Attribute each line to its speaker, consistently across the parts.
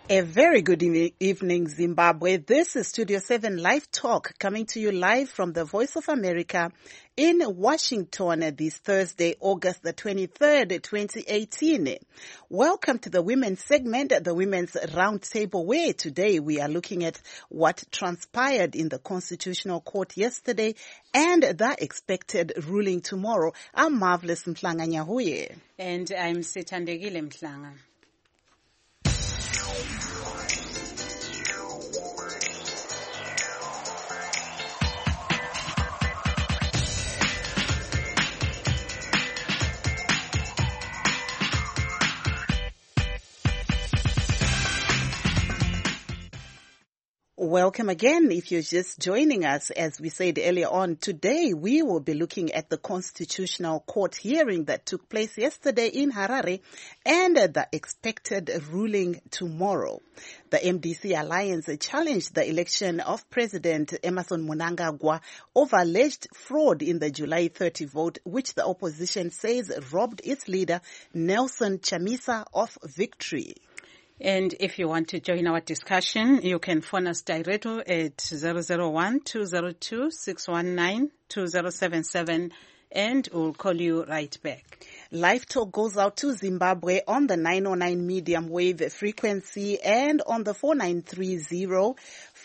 Speaker 1: A very good evening, Zimbabwe. This is Studio 7 Live Talk coming to you live from the Voice of America in Washington this Thursday, August the 23rd, 2018. Welcome to the Women's segment, the Women's Roundtable, where today we are looking at what transpired in the Constitutional Court yesterday and the expected ruling tomorrow. I'm Marvelous Mhlanga Nyahuye.
Speaker 2: And I'm Sithandegile Mhlanga.
Speaker 1: Welcome again. If you're just joining us, as we said earlier on, today we will be looking at the Constitutional Court hearing that took place yesterday in Harare and the expected ruling tomorrow. The MDC Alliance challenged the election of President Emmerson Mnangagwa over alleged fraud in the July 30 vote, which the opposition says robbed its leader, Nelson Chamisa, of victory.
Speaker 2: And if you want to join our discussion, you can phone us directly at 001-202-619-2077 and we'll call you right back.
Speaker 1: Live Talk goes out to Zimbabwe on the 909 medium wave frequency and on the 4930,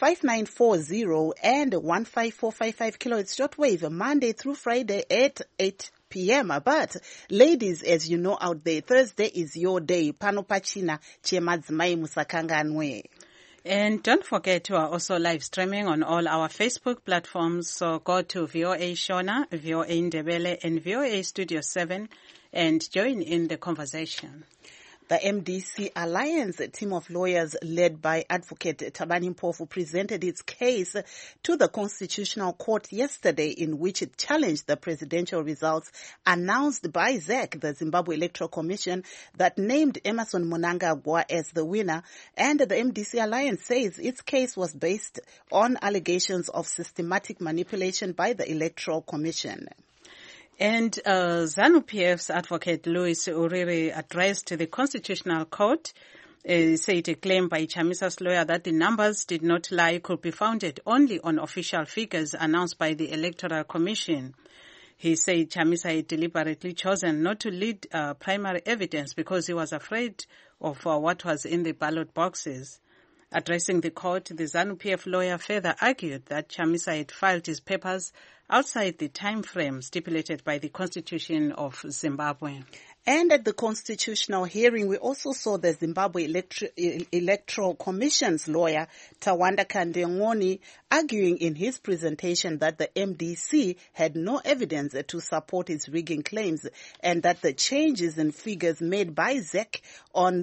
Speaker 1: 5940 and 15455 kilohertz shortwave Monday through Friday at 8 p.m. But ladies, as you know out there, Thursday is your day. Pano pachina chemadzimai musakanganwe.
Speaker 2: And don't forget, we are also live streaming on all our Facebook platforms. So go to VOA Shona, VOA Ndebele, and VOA Studio 7 and join in the conversation.
Speaker 1: The MDC Alliance, a team of lawyers led by Advocate Thabani Mpofu, presented its case to the Constitutional Court yesterday, in which it challenged the presidential results announced by ZEC, the Zimbabwe Electoral Commission, that named Emmerson Mnangagwa as the winner. And the MDC Alliance says its case was based on allegations of systematic manipulation by the Electoral Commission.
Speaker 2: And ZANU-PF's advocate Louis Uriri addressed the Constitutional Court, said a claim by Chamisa's lawyer that the numbers did not lie could be founded only on official figures announced by the Electoral Commission. He said Chamisa had deliberately chosen not to lead primary evidence because he was afraid of what was in the ballot boxes. Addressing the court, the ZANU-PF lawyer further argued that Chamisa had filed his papers outside the time frame stipulated by the Constitution of Zimbabwe.
Speaker 1: And at the constitutional hearing, we also saw the Zimbabwe Electoral Commission's lawyer, Tawanda Kandengoni, arguing in his presentation that the MDC had no evidence to support its rigging claims and that the changes in figures made by ZEC on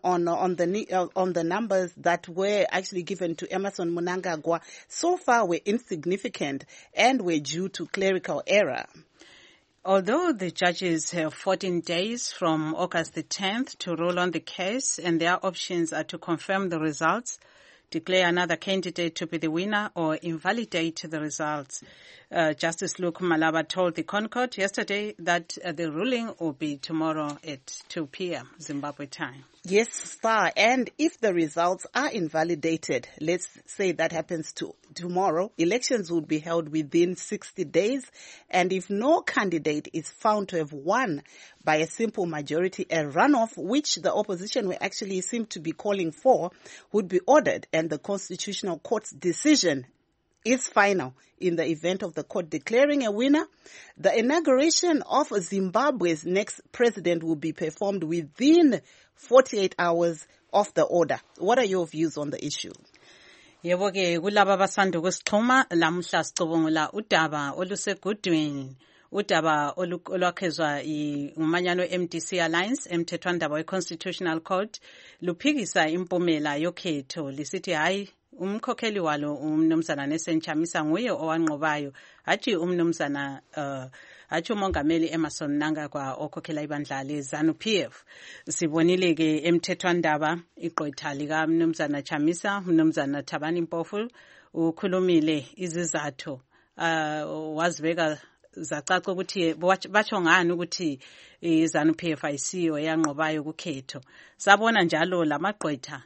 Speaker 1: the numbers that were actually given to Emmerson Mnangagwa so far were insignificant and were due to clerical error.
Speaker 2: Although the judges have 14 days from August the 10th to rule on the case, and their options are to confirm the results, declare another candidate to be the winner, or invalidate the results. Justice Luke Malaba told the Concord yesterday that the ruling will be tomorrow at 2 p.m. Zimbabwe time.
Speaker 1: Yes, Star. And if the results are invalidated, let's say that happens tomorrow, elections will be held within 60 days. And if no candidate is found to have won by a simple majority, a runoff, which the opposition will actually seem to be calling for, would be ordered. And the Constitutional Court's decision is final in the event of the court declaring a winner. The inauguration of Zimbabwe's next president will be performed within 48 hours of the order. What are your views on the issue?
Speaker 2: Yebo ke kulaba abasanda ukusixhuma lamuhla sicubungula udaba olusegudwini, udaba olwakhezwa umanyano MDC Alliance emthethwandaba we-Constitutional Court luphikisa impumela yokhetho lisithi hayi umkhokheli walo umnumzana Nelson Chamisa nguye owanqobayo hathi umnumzana hathi umongameli Emmerson Mnangagwa okhokhela ibandla leZANU-PF. Sibonile ke emthethwandaba igqwetha lika mnumzana Chamisa, mnumzana Thabani Mpofu ukhulumile izizathu wazibeka zacaca ukuthi batsho ngani ukuthi ZANU-PF ayisiyo eyanqobayo kukhetho. Sabona njalo lamagqwetha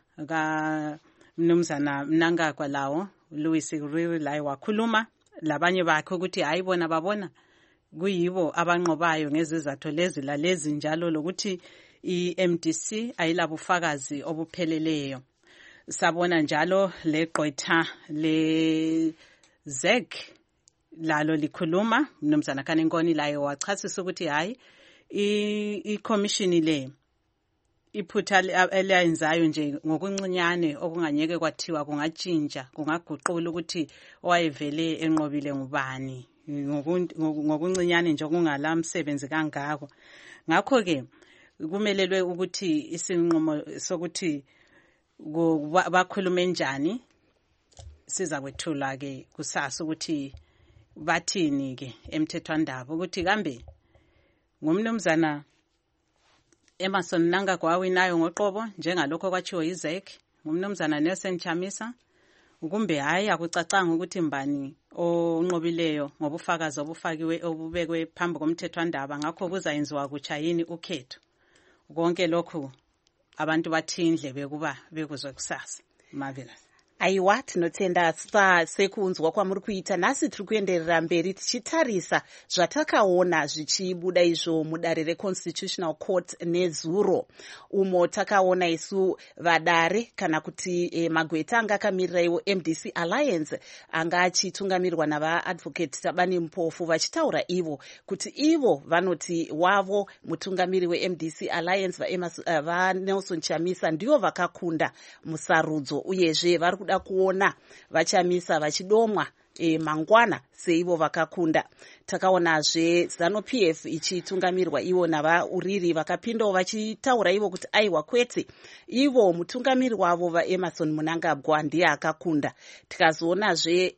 Speaker 2: kaMnumzana Mnangagwa lawo Louis Uriri laye wakhuluma labanye bakhe ukuthi hayibona babona kuyibo abanqobayo ngezizathu lezi lalezi njalo lokuthi iMDC ayilabufakazi obupheleleyo. Sabona njalo legqwetha le ZEC lalo likhuluma Mnumzana Kanengoni laye wachasisa ukuthi hayi i-commission le iphutha eliyenzayo nje ngokuncinyane okunganyeke kwathiwa kungatshintsha kungaguqula ukuthi owayevele enqobile ngubani ngokuncinyane nje okungala msebenzi kangako. Ngakho ke kumelelwe ukuthi isinqumo sokuthi bakhulume njani siza kwethula ke kusasa ukuthi bathini ke emthethwandaba ukuthi kambe ngumnumzana Emmerson Mnangagwa wawinayo ngoqobo njengalokho kwachiwo yiZEC, ngumnumzana Nelson Chamisa, kumbe hayi akucacanga ukuthi mbani onqobileyo ngobufakazi obufakiwe obubekwe phambi komthethwandaba ngakho kuzayenziwa kutsha yini ukhetho. Konke lokhu abantu bathindle bekuba bekuzwe kusasa. Marvelous.
Speaker 1: Aiwa, tinotenda sekunzwa kwamuri kuita. Nhasi tiri kuenderera mberi tichitarisa zvatakaona zvichibuda izvo mudare reConstitutional Court nezuro, umo takaona isu vadare kana kuti magweta anga akamirira iwo MDC Alliance anga achitungamirirwa navaadvocate Tabani Mpofu vachitaura ivo kuti ivo vanoti wavo mutungamiri weMDC Alliance vaNelson Chamisa ndivo vakakunda musarudzo uyezve vari kuda kuona vaChamisa vachidomwa mangwana seivo vakakunda. Takaonazve ZANU-PF ichitungamirwa ivo navauriri vakapindawo vachitaura ivo kuti aiwa kwete ivo mutungamiri wavo vaEmmerson Mnangagwa ndiye akakunda. Tikazoonazve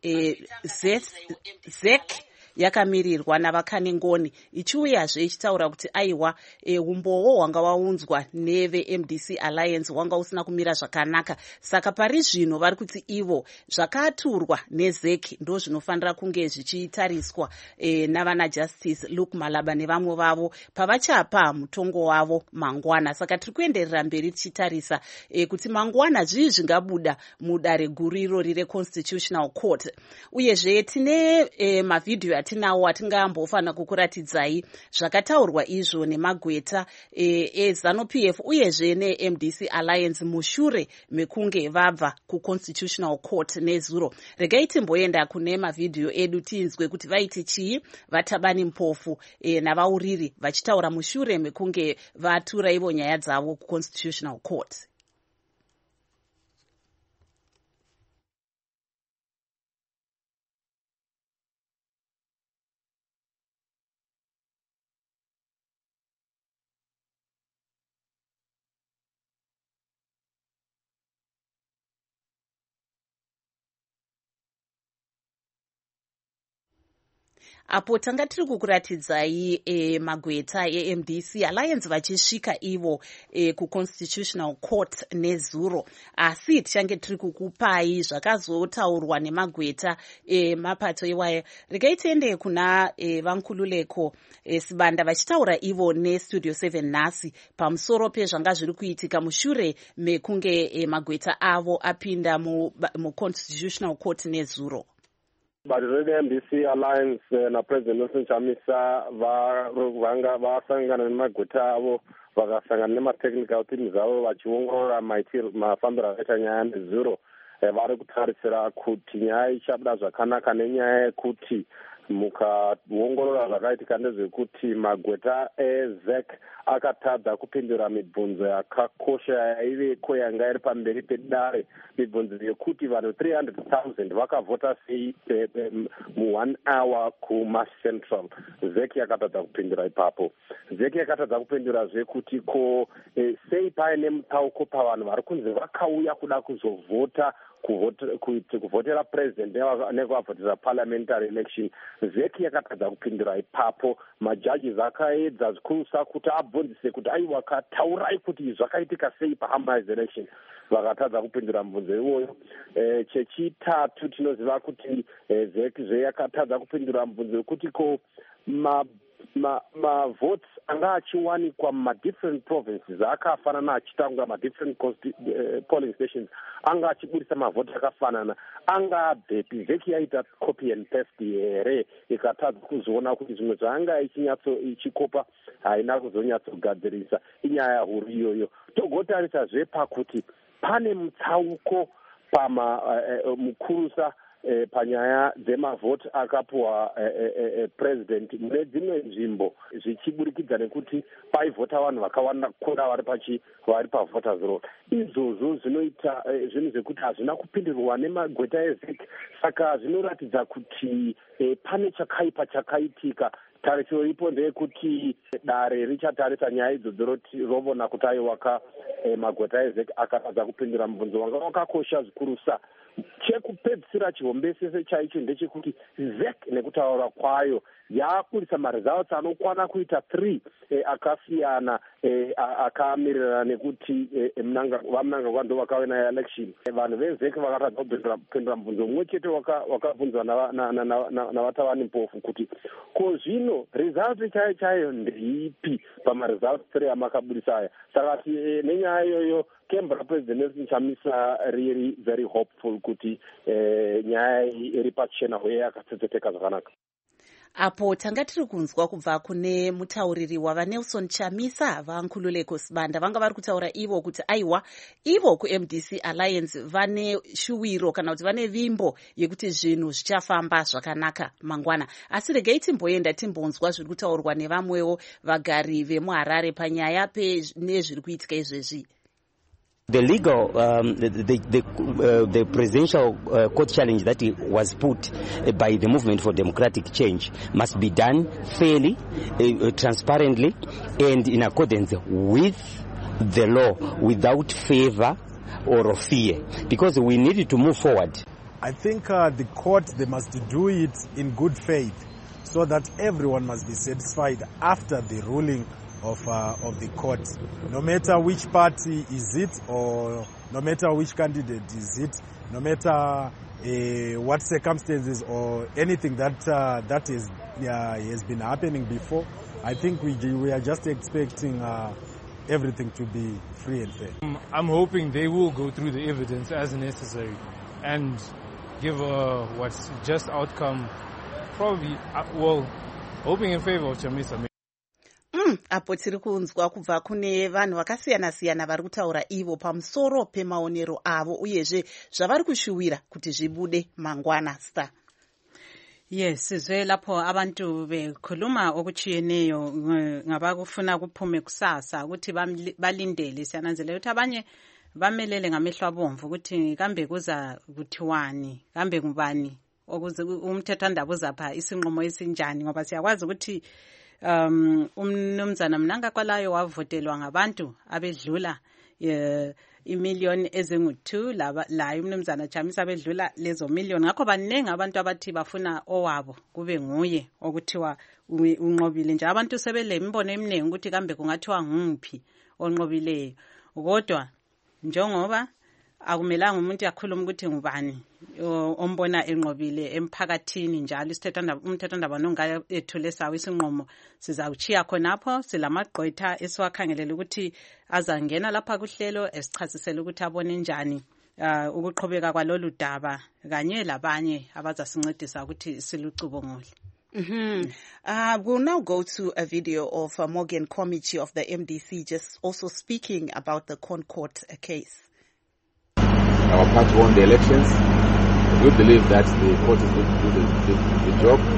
Speaker 1: ZEC yakamirirwa navakanengoni ichiuyazve ichitaura kuti aiwa umbowo hwanga waunzwa neveMDC Alliance hwanga usina kumira zvakanaka, saka pari zvino vari kuti ivo zvakaturwa neZEC ndo zvinofanira kunge zvichitariswa navana Justice Luke Malaba nevamwe vavo pavachapa mutongo wavo mangwana. Saka tiri kuenderera mberi tichitarisa kuti mangwana zvii zvingabuda mudare guru irori reConstitutional Court. Uyezve tine mavhidhiyo atinawo atingambofana kukuratidzai zvakataurwa izvo nemagweta eZANU-PF uyezve neMDC Alliance mushure mekunge vabva kuConstitutional Court nezuro. Regai timboenda kune mavhidhiyo edu tinzwe kuti vaiti chii vaTabani Mpofu navauriri vachitaura mushure mekunge vatura ivo nyaya dzavo kuConstitutional Court. Apo tanga tiri kukuratidzai magweta eMDC Alliance vachisvika ivo kuConstitutional Court nezuro, asi tichange tiri kukupai zvakazotaurwa nemagweta mapato iwaya. Regai tiende kuna vankululeko Sibanda vachitaura ivo neStudio 7 nhasi pamusoro pezvanga zviri kuitika mushure mekunge magweta avo apinda muConstitutional Court nezuro.
Speaker 3: Bato reMDC Alliance naPresident Nelson Chamisa vanga vasangana nemagweta avo vakasangana nematechnical teams avo vachiongorora mafambiro akaita nyaya nezuro. Vari kutarisira kuti nyaya ichabuda zvakanaka nenyaya yekuti mukaongorora zvakaitika ndezvekuti magweta eZEC akatadza kupindura mibvunzo yakakosha yaiveko yanga iri pamberi pedare, mibvunzo yekuti vanhu 300,000 vakavhota sei mu1 hour kuMass Central. ZEC yakatadza kupindura ipapo. ZEC yakatadza kupindurazve kuti ko sei paine mutsauko pavanhu vari kunzi vakauya kuda kuzovhota kuvhotera president nekuvavhotera parliamentary election. ZEC yakatadza kupindura ipapo. Majudges akaedza zikurusa kuti abvunzise kuti aiwa kataurai kuti zvakaitika sei paharmonized election, vakatadza kupindura mubvunzo iwoyo. Chechitatu tinoziva kuti ZEC yakatadza kupindura mubvunzo wekuti ko votes anga achiwanikwa different provinces akafanana achitanga different polling stations anga achiburisa mavhoti akafanana anga bhepi vheki yaita copy and paste here ikatadza kuzoona kuti zvimwe zvaanga ichikopa haina kuzonyatsogadzirisa inyaya huru iyoyo. Togotarisazve pakuti pane mutsauko mukurusa panyaya dzemavhoti akapuwa president mune dzimwe nzvimbo zvichiburikidza nekuti paivhota vanhu vakawanda kukunda vari pavoters roll. Izvozvo zvinoita zvinhu zvekuti hazvina kupindirwa nemagweta evheki, saka zvinoratidza kuti pane chakaipa chakaitika. Tarisiro ipo ndeyekuti dare richatarisa nyaya idzodzo rovona kuti aiwaka magweta evheki akatadza kupindura mubvunzo wanga wakakosha zvikurusa. Chekupedzisira chihombese chaicho ndechekuti ZEC nekutaura kwayo yakulisa maresults anokwana kuita 3 akasiyana akamirirana nekuti vamunangagwa ndo vakawina election. Vanhu veZEC vakatadza kupindura mubvunzo mumwe chete wakabvunzwa navatavani mpofu kuti ko zvino result chaiyo ndeipi pamaresults 3 amakabudisa aya. Saka nenyaya iyoyo Canberra President Nelson Chamisa really very hopeful kuti nyaya iri pachena uye yakatseteka zvakanaka.
Speaker 1: Apo tanga tiri kunzwa kubva kune mutauriri wava Nelson Chamisa vaNkhululeko Sibanda vanga vari kutaura ivo kuti aiwa ivo kuMDC Alliance vane shuwiro kana kuti vane vimbo yekuti zvinhu zvichafamba zvakanaka mangwana. Asi regai timboenda timbonzwa zviri kutaurwa nevamwewo vagari vemuHarare panyaya nezviri kuitika izvezvi.
Speaker 4: The legal, the presidential court challenge that was put by the Movement for Democratic Change must be done fairly, transparently, and in accordance with the law, without favor or fear, because we need to move forward.
Speaker 5: I think the court, they must do it in good faith, so that everyone must be satisfied after the ruling of the court, no matter which party is it, or no matter which candidate is it, no matter what circumstances or anything that has been happening before. I think we are just expecting everything to be free and fair.
Speaker 6: I'm hoping they will go through the evidence as necessary and give a what's just outcome, probably hoping in favor of Chamisa.
Speaker 1: Apo tiri kunzwa kubva kune vanhu vakasiyana-siyana vari kutaura ivo pamusoro pemaonero avo uyezve zvavari kushuwira kuti zvibude mangwana. Star.
Speaker 2: Yes, sizwe lapho abantu bekhuluma okuchiyeneyo ngabakufuna kuphume kusasa ukuthi balindele. Siyananzelela ukuthi abanye bamelele ngamehlo abomvu ukuthi kambe kuza kuthiwani, kambe ngubani okuze umthethwandaba uzapha isinqumo esinjani, ngoba siyakwazi ukuthi umnumzana Mnangagwa wavotelwa ngabantu abedlula imillion ezingu-2 la umnumzana Chamisa abedlula lezo million. Ngakho baningi abantu abathi bafuna owabo kube nguye okuthiwa unqobile nje. Abantu sebele imbono eminingi ukuthi kambe kungathiwa nguphi onqobileyo, kodwa njengoba akumelanga umuntu yakhuluma ukuthi ngubani ombona enqobile emphakathini njalo umthethwandaba nonga ethule sawo isinqumo sizawuchiya khonapho. Silamagqwetha esiwakhangelela ukuthi azangena lapha kuhlelo esichasisela ukuthi abone njani ukuqhubeka kwalolu daba kanye labanye abazasincedisa ukuthi silucubungule.
Speaker 1: We'll now go to a video of Morgan Komichi of the MDC just also speaking about the Concord case.
Speaker 7: Our party won the elections. We believe that the court is going to do the job.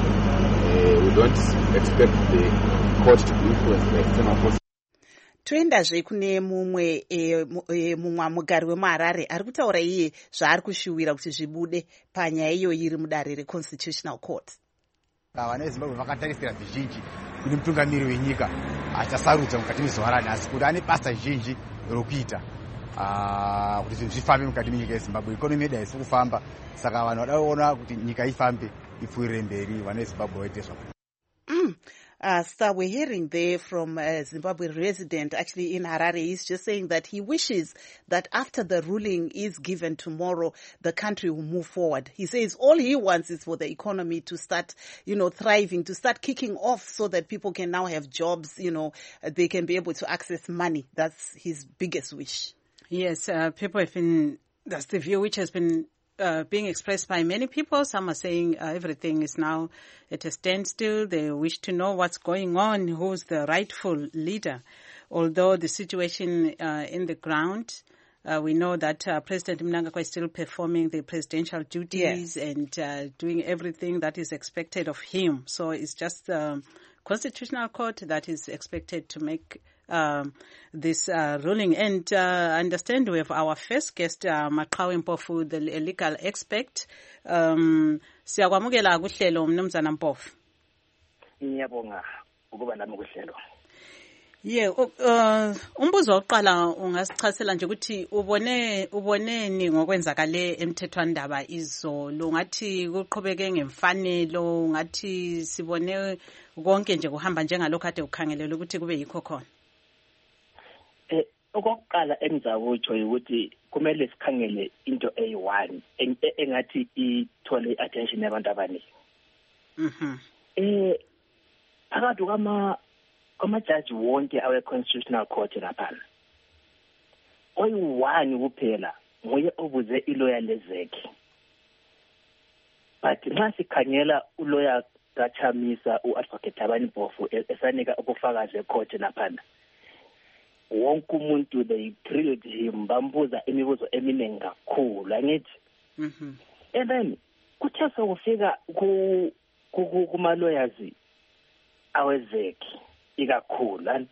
Speaker 7: We don't expect the court to be influenced by external forces.
Speaker 1: Toendazve kune mumwe mugari wemuHarare ari kutaura iye zvaari kushuwira kuti zvibude panyaya iyo iri mudare reConstitutional Court.
Speaker 8: Vana veZimbabwe vakatarisira zvizhinji kune mutungamiri wenyika achasarudza mukati mezuva asi kuti ane basa zhinji rokuita kuti zvinhu zvifambe mukati menyika yeZimbabwe. Ikonomi yedu haisi kufamba, saka vanhu vadaona kuti nyika ifambe ipfuurire mberi, vana veZimbabwe vaite zvavo.
Speaker 1: So we're hearing there from a Zimbabwe resident, actually in Harare. He's just saying that he wishes that after the ruling is given tomorrow, the country will move forward. He says all he wants is for the economy to start, thriving, to start kicking off so that people can now have jobs, they can be able to access money. That's his biggest wish.
Speaker 2: Yes, people have been, that's the view which has been being expressed by many people. Some are saying everything is now at a standstill. They wish to know what's going on, who's the rightful leader. Although the situation in the ground, we know that President Mnangagwa is still performing the presidential duties and doing everything that is expected of him. So it's just the Constitutional Court that is expected to make this ruling. And I understand we have our first guest, Maqhawe Mpofu, the legal expert. Siyakwamukela kuhlelo Mnumzana Mpofu.
Speaker 9: Ngiyabonga ukuba nami kuhlelo.
Speaker 2: Umbuzo oqala ungasichasela nje ukuthi uboneni ngokwenzakale emthethwandaba izolo, ngathi kuqhubeke ngemfanelo, ngathi sibone konke nje kuhamba njengalokho kade ukhangelele ukuthi kube yikho khona.
Speaker 9: Okokuqala engizakutsho ukuthi kumele sikhangele into eyi-1 engathi ithole attention yabantu abaningi. Phakathi kwamajaji wonke awe-Constitutional Court laphana, oyi-1 kuphela nguye obuze iloya lezekhe. But nxa sikhangela uloya kaChamisa, u-Advocate Thabani Mpofu, esanika ubufakazi ecourt laphana, wonke umuntu they grilled him, bambuza imibuzo eminingi kakhulu, angithi. And then kuthe sokufika kuma-lawyers awezekhe ikakhulu, and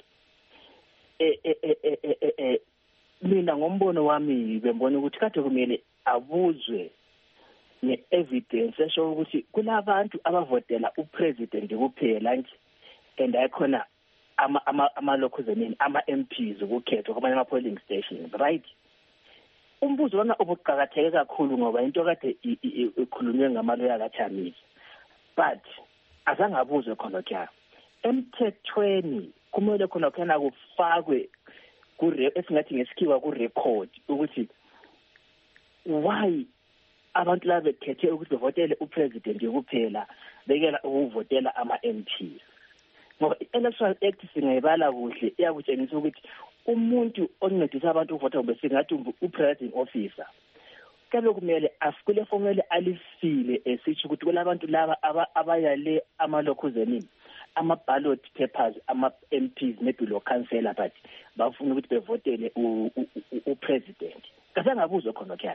Speaker 9: mina ngombono wami bembona ukuthi kade kumele abuzwe ne-evidence esho ukuthi kulabantu abavotela upresident kuphela nje, and ayikhona ama-locals ama-MPs ukukhethwa kwamanye ama-polling stations, right? Umbuzo wona ubuqakatheke kakhulu ngoba into kade ikhulunywe ngamaloya kaChamisa, but azange abuzwe khona kya emthethweni. Kumele khona khona kufakwe esingathi ngesikhiwa ku-record ukuthi why abantu laba bekhethe ukuthi bevotele upresident kuphela bekela ukuvotela ama-MPs. Ngoba i-Electoral Act singayibala kuhle iyakutshengisa ukuthi umuntu oncedisa abantu ukuvota kube singathi u-presiding officer kaloku kumele asikule formele alifile esitsho ukuthi kulabantu laba abayale ama-locals ama-ballot papers, ama-MPs, maybe lo-councillor, but bafuna ukuthi bevotele u-president. Kasangabuzwe khona kyala.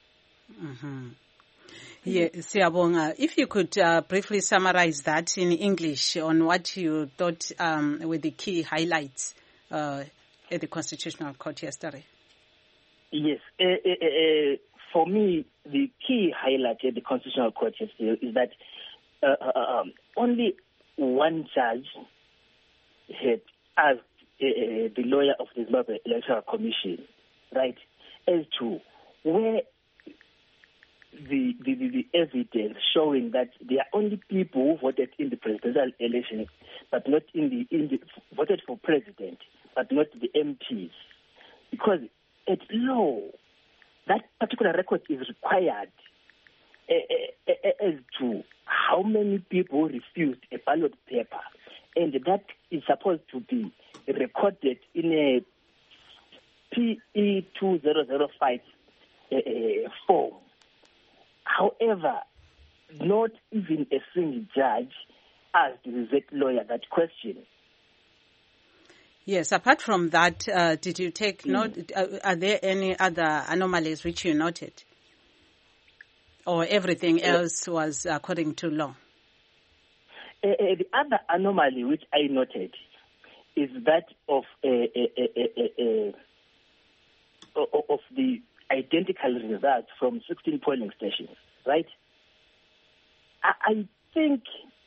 Speaker 2: Siyabonga. If you could briefly summarize that in English on what you thought were the key highlights at the Constitutional Court yesterday.
Speaker 9: Yes. For me, the key highlight at the Constitutional Court yesterday is that only one judge had asked the lawyer of the Zimbabwe Electoral Commission, right, as to where the evidence showing that there are only people who voted in the presidential election, but not voted for president, but not the MPs, because at law that particular record is required as to how many people refused a ballot paper, and that is supposed to be recorded in a PE 2005 form. However, not even a single judge asked the ZEC lawyer that question.
Speaker 2: Yes, apart from that, did you take note, are there any other anomalies which you noted? Or everything else was according to law?
Speaker 9: The other anomaly which I noted is that of the identical results from 16 polling stations, right? I think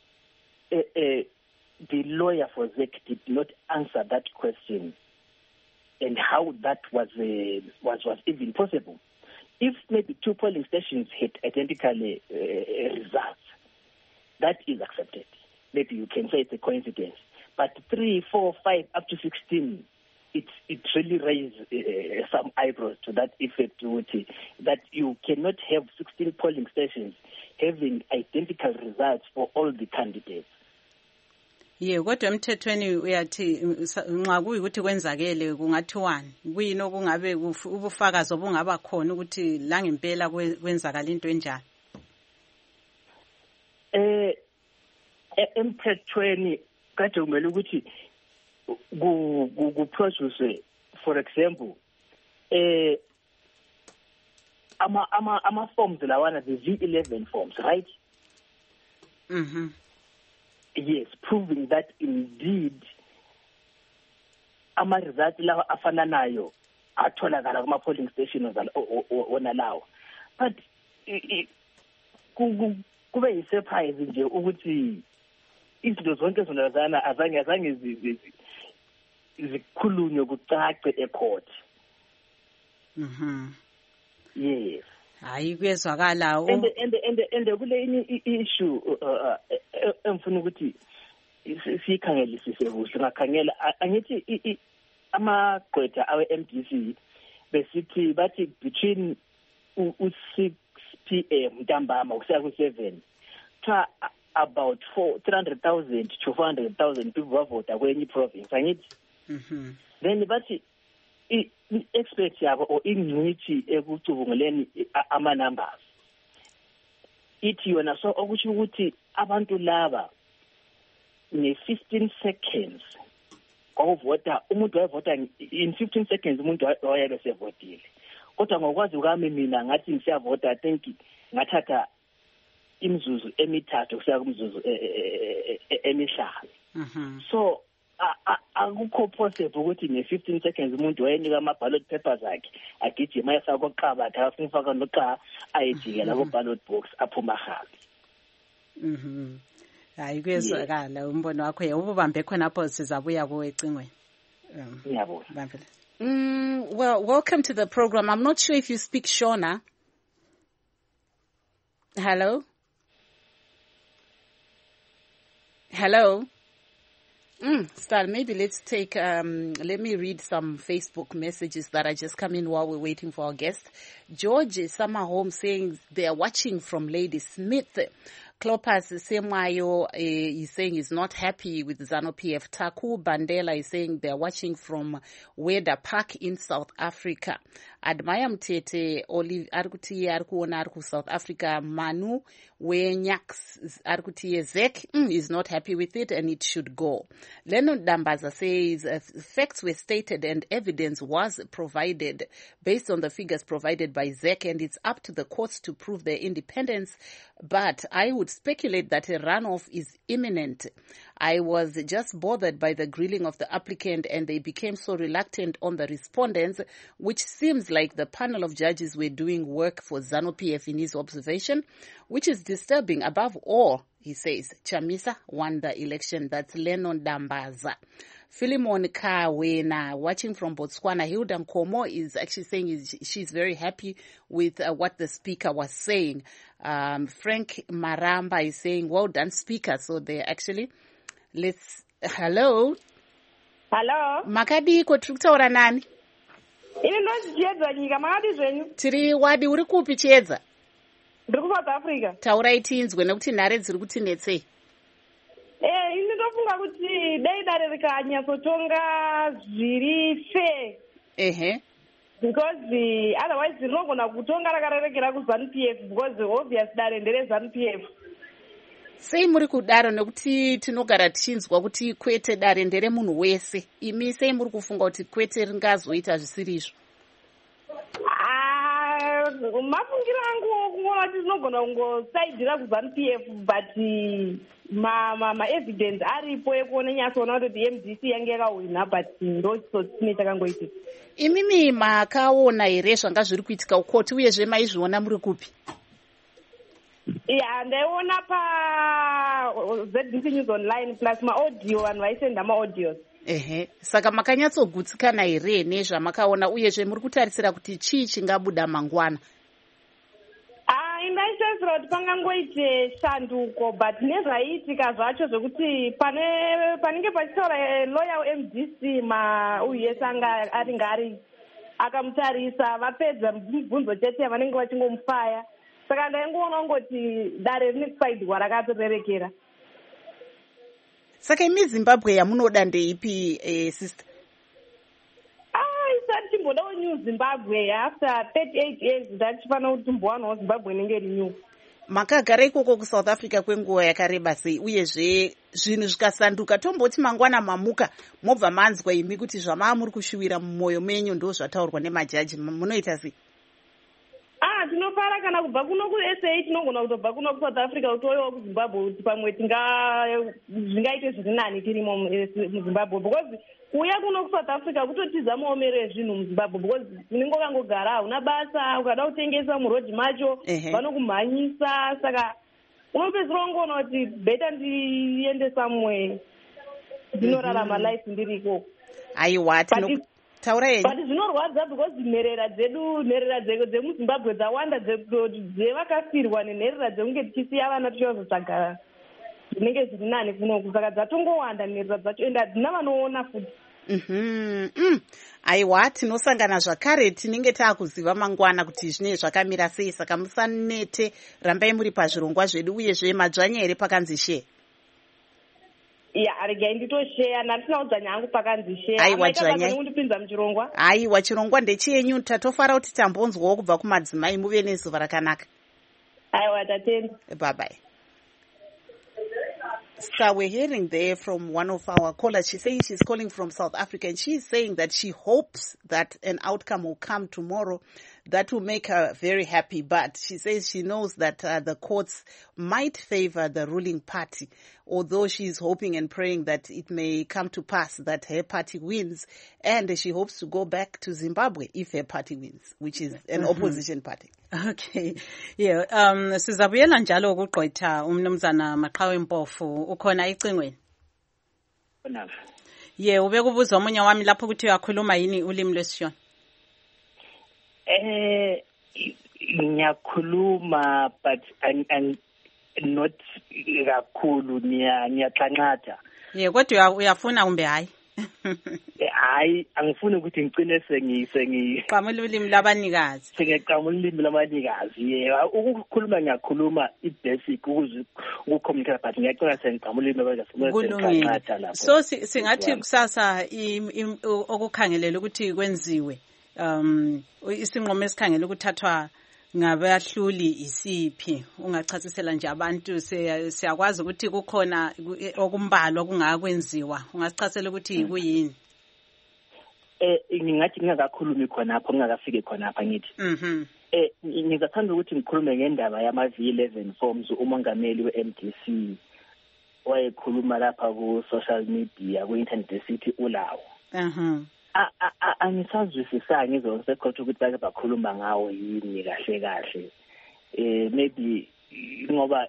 Speaker 9: the lawyer for ZEC did not answer that question and how that was even possible. If maybe 2 polling stations had identical results, that is accepted. maybe you can say it's a coincidence. But 3, 4, 5, up to 16, it really raises some eyebrows to that effect, that you cannot have 16 polling stations having identical results for all the candidates.
Speaker 2: Kodwa emthethweni uyathi nxa kuyikuthi kwenzakele kungathiwani kuyini okungabe ubufakazi obungaba khona ukuthi la ngempela kwenzakala into enjani?
Speaker 9: Emthethweni kade kumele ukuthi kuproduce, for example, ama forms lawana, the V11 forms, right? Yes, proving that indeed ama results lawa afananayo atholakala kuma polling stations onalawo. But kube yisurprise nje ukuthi izinto zonke zonazana azange zikhulunywe kucace ecourt. Yes.
Speaker 2: Hayi kuyezwakala
Speaker 9: and kule issue emfuna ukuthi sikhangelisise kuhle ngakhangela angithi amagqwetha awe-MDC besithi bathi between u6 p.m. ntambama kusiya ku7 cha about 300,000 to 400,000 people bavota kwenye province angithi. Then bathi i-expert yabo or ingcitshi ekucubunguleni ama-numbers ithi yona so okusho ukuthi abantu laba ne-15 seconds ovota, umuntu wayevota in 15 seconds, umuntu wayabe sevotile. Kodwa ngokwazi kwami mina ngathi ngisiyavota, I think ngathatha imizuzu emithathu kusiya kumzuzu emihlanu. So akukho possible ukuthi ne-15 seconds umuntu wayenika ama-ballot papers akhe agijima ayefaka oqabatha afuna ufaka noqa ayejikela ku-ballot box aphuma habi.
Speaker 2: Hayi kuyezwakala umbono wakho ubambe khonapho sizabuya kuwe ecingweni.
Speaker 1: Well, welcome to the program. I'm not sure if you speak Shona. Hello? Star, maybe let's take, let me read some Facebook messages that are just coming while we're waiting for our guest. George Summerholm saying they are watching from Lady Smith. Klopas Semayo is saying he's not happy with ZANU-PF. Taku Bandela is saying they're watching from Weda Park in South Africa. Admaya Mtete Olive Arkuti Arkuona Arku South Africa. Manu Wenyaks Arkuti Zek is not happy with it and it should go. Leonard Dambaza says facts were stated and evidence was provided based on the figures provided by Zek, and it's up to the courts to prove their independence. But I would speculate that a runoff is imminent. I was just bothered by the grilling of the applicant, and they became so reluctant on the respondents, which seems like the panel of judges were doing work for ZANU-PF in his observation, which is disturbing. Above all, he says, Chamisa won the election. That's Lennon Dambaza. Philemon Kawena, watching from Botswana. Hilda Mkomo is actually saying she's very happy with what the speaker was saying. Frank Maramba is saying, well done, speaker. So they actually, hello? Makadiko truktaura nani?
Speaker 10: Ini nozi chiedza nyika, makadi zvenyu?
Speaker 1: Tiri wadi uri kupi chiedza?
Speaker 10: Ndiri ku South Africa.
Speaker 1: Taurai tinzwe nekuti nhare dziri kutinetsei.
Speaker 10: Ini ndofunga kuti dai dare rikanyatsotonga zviri fair. Because otherwise rinogona kutonga rakarerekera kuZANU-PF, because obvious dare ndere ZANU-PF.
Speaker 1: Sei muri kudaro nekuti tinogara tichinzwa kuti kwete dare ndere munhu wese. Imi sei muri kufunga kuti kwete ringazoita zvisiri izvo?
Speaker 10: Mafungiro angu kungoona kuti tinogona kungosaidira kuZANU-PF, but ma-evidence aripo ekuona nyatsoona kuti MDC yange yakawina, but ndosine chakangoitika.
Speaker 1: Imimi makaona here zvanga zviri kuitika ukoti uyezve maizviona muri kupi?
Speaker 10: Ndaiona pa ZBC News Online plus ma-audio, vanhu vaisenda ma-audios.
Speaker 1: Saka makanyatsogutsikana here nezvamakaona uyezve muri kutarisira kuti chii chingabuda mangwana?
Speaker 10: Ndaise ndinopedzera kuti pangangoite shanduko but nezvaiitika zvacho zvekuti panenge pachitaura lawyer weMDC mauyes anga ari akamutarisa vapedza mibvunzo chete vanenge vachingomufaya saka ndaingoona kungoti dare rine kufaidwa rakatorerekera.
Speaker 1: Saka imi Zimbabwe yamunoda ndeipi sister?
Speaker 10: Isati chimbodawo new Zimbabwe after 38 years ndachifana kuti mbowanawo Zimbabwe inenge iri new.
Speaker 1: Makagara ikoko kuSouth Africa kwenguva yakareba sei uyezve zvinhu zvikasanduka tomboti mangwana mamuka mobva manzwa imi kuti zvama muri kushuwira mumwoyo menyu ndo zvataurwa nemajaji munoita sei?
Speaker 10: Tinofara kana kubva kuno kuSA tinogona kutobva kuno kuSouth Africa kutoiwa kuZimbabwe kuti pamwe zvingaite zviri nani tirimo muZimbabwe because kuya kuno kuSouth Africa kutotiza maomero ezvinhu muZimbabwe because unenge wakangogara hauna basa ukada kutengesa murodhi macho vanokumhanyisa saka unopedzisira ungoona kuti beta ndiende somewhere ndinorarama life ndiri ikoko.
Speaker 1: Aiwa taurai
Speaker 10: but zvinorwadza because nherera dzemuZimbabwe dzawanda dzevakafirwa nenherera dzekunge tichisiya vana tichizotsvaga zvinenge zviri nani kunoku saka dzatongowanda nherera dzacho ende hadzina vanoona futi.
Speaker 1: Aiwa tinosangana zvakare tinenge taakuziva mangwana kuti zvinenge zvakamira sei saka musanete rambai muri pazvirongwa zvedu uyezve madzvanya here pakanzi share.
Speaker 10: Regai nditosheya ndatisina kudzanya hangu pakanzi sheya.
Speaker 1: Aiwa dzvanya
Speaker 10: kundipinza muchirongwa.
Speaker 1: Aiwa chirongwa ndechenyu tatofara kuti tambonzwawo kubva kumadzimai muve nezuva rakanaka.
Speaker 10: Aiwa tatenda.
Speaker 1: Bye bye. So we're hearing there from one of our callers. She says she's calling from South Africa and she's saying that she hopes that an outcome will come tomorrow that will make her very happy. But she says she knows that the courts might favor the ruling party, although she's hoping and praying that it may come to pass that her party wins. And she hopes to go back to Zimbabwe if her party wins, which is an opposition party.
Speaker 2: Okay. Yeah. Sizabuyela njalo ukugqwetha umnumzana Maqhawe Mpofu ukhona icingweni. Yeah, ubekubuza omunye wami lapho ukuthi uyakhuluma yini ulimi lwesishona.
Speaker 9: Ngiyakhuluma but and not kakhulu ngiyaxanxatha.
Speaker 2: Yeah, kodwa uyafuna kumbe hayi?
Speaker 9: Hayi angifuni ukuthi ngicine
Speaker 2: sengiqamula ulimi labanikazi.
Speaker 9: Sengiqamula ulimi labanikazi. Yeah, ukukhuluma ngiyakhuluma i-basic ukucommunicate but ngiyacela sengiqamula ulimi labanikazi lapho.
Speaker 2: So singathi kusasa okukhangelela ukuthi kwenziwe isinqumo esikhangela ukuthathwa ngabahluli isiphi ungachasisela nje abantu siyakwazi ukuthi kukhona okumbalwa kungakwenziwa ungachasisela ukuthi kuyini
Speaker 9: ngingathi ngingakakhulumi khonapho ngingakafike khonapha ngithi ngizathanda ukuthi ngikhulume ngendaba yama V11 forms umongameli weMDC wayekhuluma lapha ku social media ku internet city ulawo angisazwisisa ngizosekhothi ukuthi bake bakhuluma ngawo yini kahle kahle maybe ngoba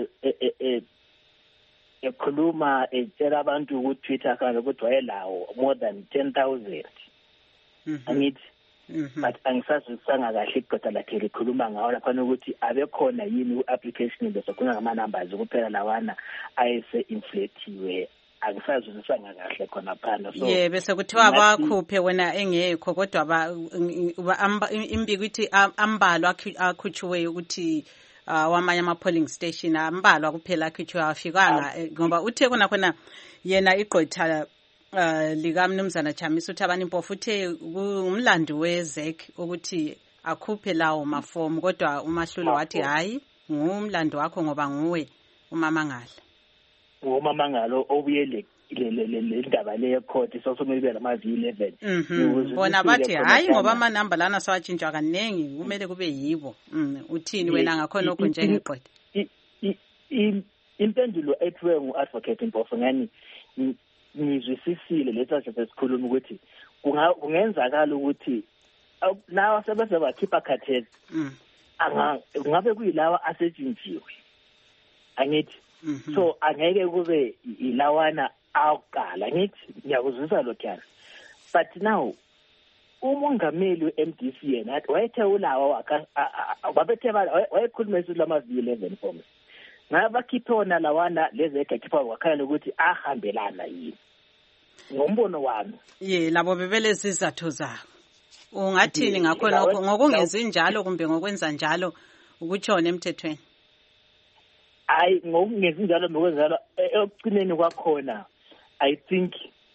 Speaker 9: ekhuluma etshela abantu ku Twitter account ukuthi wayelawo more than 10,000 angithi but angisazwisanga kahle iqoqa lakhe likhuluma ngawo lapha ukuthi abekhona yini ku-application bese khona ngama-numbers kuphela lawana ayese inflatiwe angisazwisanga kahle khona phana so
Speaker 2: yeah bese kuthiwa bakhuphe wena engekho kodwa imbiko ithi ambalwa akhutshiwe ukuthi wamanye ama-polling station ambalwa kuphela akhutshiwe afikanga ngoba uthe khona yena iqotha likamnumzana Chamisa uThabani Mpofu uthe umlando weZEC ukuthi akhuphe lawo mafomu kodwa umahlulo wathi hayi ngumlando wakho ngoba nguwe uMamangala.
Speaker 9: Umamangalo obuyele le ndaba le court sosomele lama V11
Speaker 2: bona bathi hayi ngoba ama number lana sawatshintshwa kanengi kumele kube yibo uthini wena ngakhona lokho njengeqotha
Speaker 9: impendulo ethiwe ngu-advocate Mpofu ngani ngizwisisile letha nje sesikhuluma ukuthi kungenzakala ukuthi lawa sebese bakhipha khathesi ngabe kuyilawa asetshintshwe angithi so angeke kube ilawana awuqala ngithi ngiyakuzwisa lokhana but now umongameli we-MDC yena wayethe ulawa wayekhuluma isizulu lama-V11 forms ngabe bakhiphe wona lawana lezi egakhipha wakhala ukuthi ahambelana yini ngombono wami
Speaker 2: labo bebelezi izathu zabo. Ungathini ngakho lokho ngokungenzi njalo kumbe ngokwenza njalo ukutshona emthethweni?
Speaker 9: Hayi, ngokungenzi njalo nokwenza ekugcineni kwakhona I think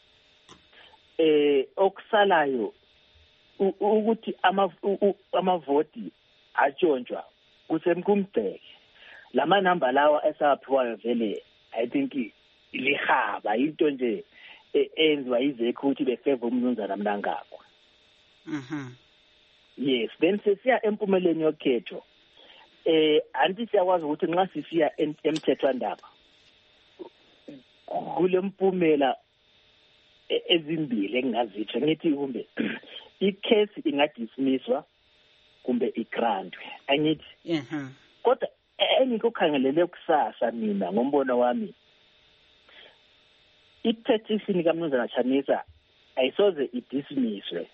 Speaker 9: okusalayo ukuthi amavoti atshontshwa kusemkumdeke. Lama namba lawa esaphiwayo vele I think lihaba into nje enziwa yizekho ukuthi befeva umnumzana Mnangagwa. Yes, then sesiya empumeleni yokhetho. Anti siyakwazi ukuthi nxa sisiya emthethwandaba kule mpumela ezimbili engingazitsho ngithi kumbe icase ingadismisswa kumbe igrantwe angithi kodwa engikukhangelele kusasa mina ngombono wami i-petition kaMnumzana Chamisa ayisoze idismisswe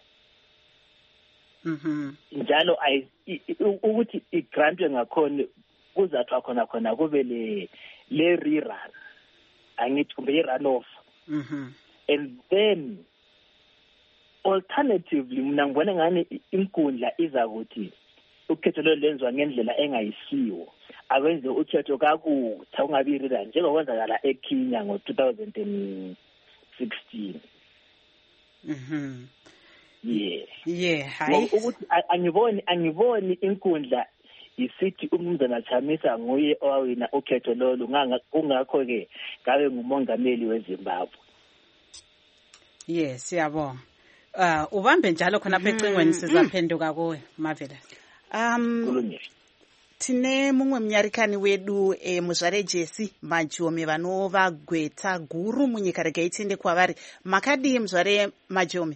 Speaker 9: njalo ukuthi igrantwe ngakhona kuzathwa khona kube le rerun angithi kumbe i-runoff and then alternatively mina ngibona ngani inkundla iza kuthi ukhetho lenziwa ngendlela engayisiwo akwenze ukhetho kakutha ungabi rerun njengokwenzakala eKenya ngo-2016. Hayi ukuthi angiboni inkundla isithi uMnumzana Chamisa nguye owawina ukhetho lolu kungakho ke ngabe ngumongameli weZimbabwe.
Speaker 2: Siyabonga. Ubambe njalo khona apha ecingweni sizaphenduka kuwe Marvelous.
Speaker 1: Tine mumwe munyarikani wedu muzvare Jesse Majome vanova gweta guru munyika rega itende kwavari. Makadii muzvare Majome?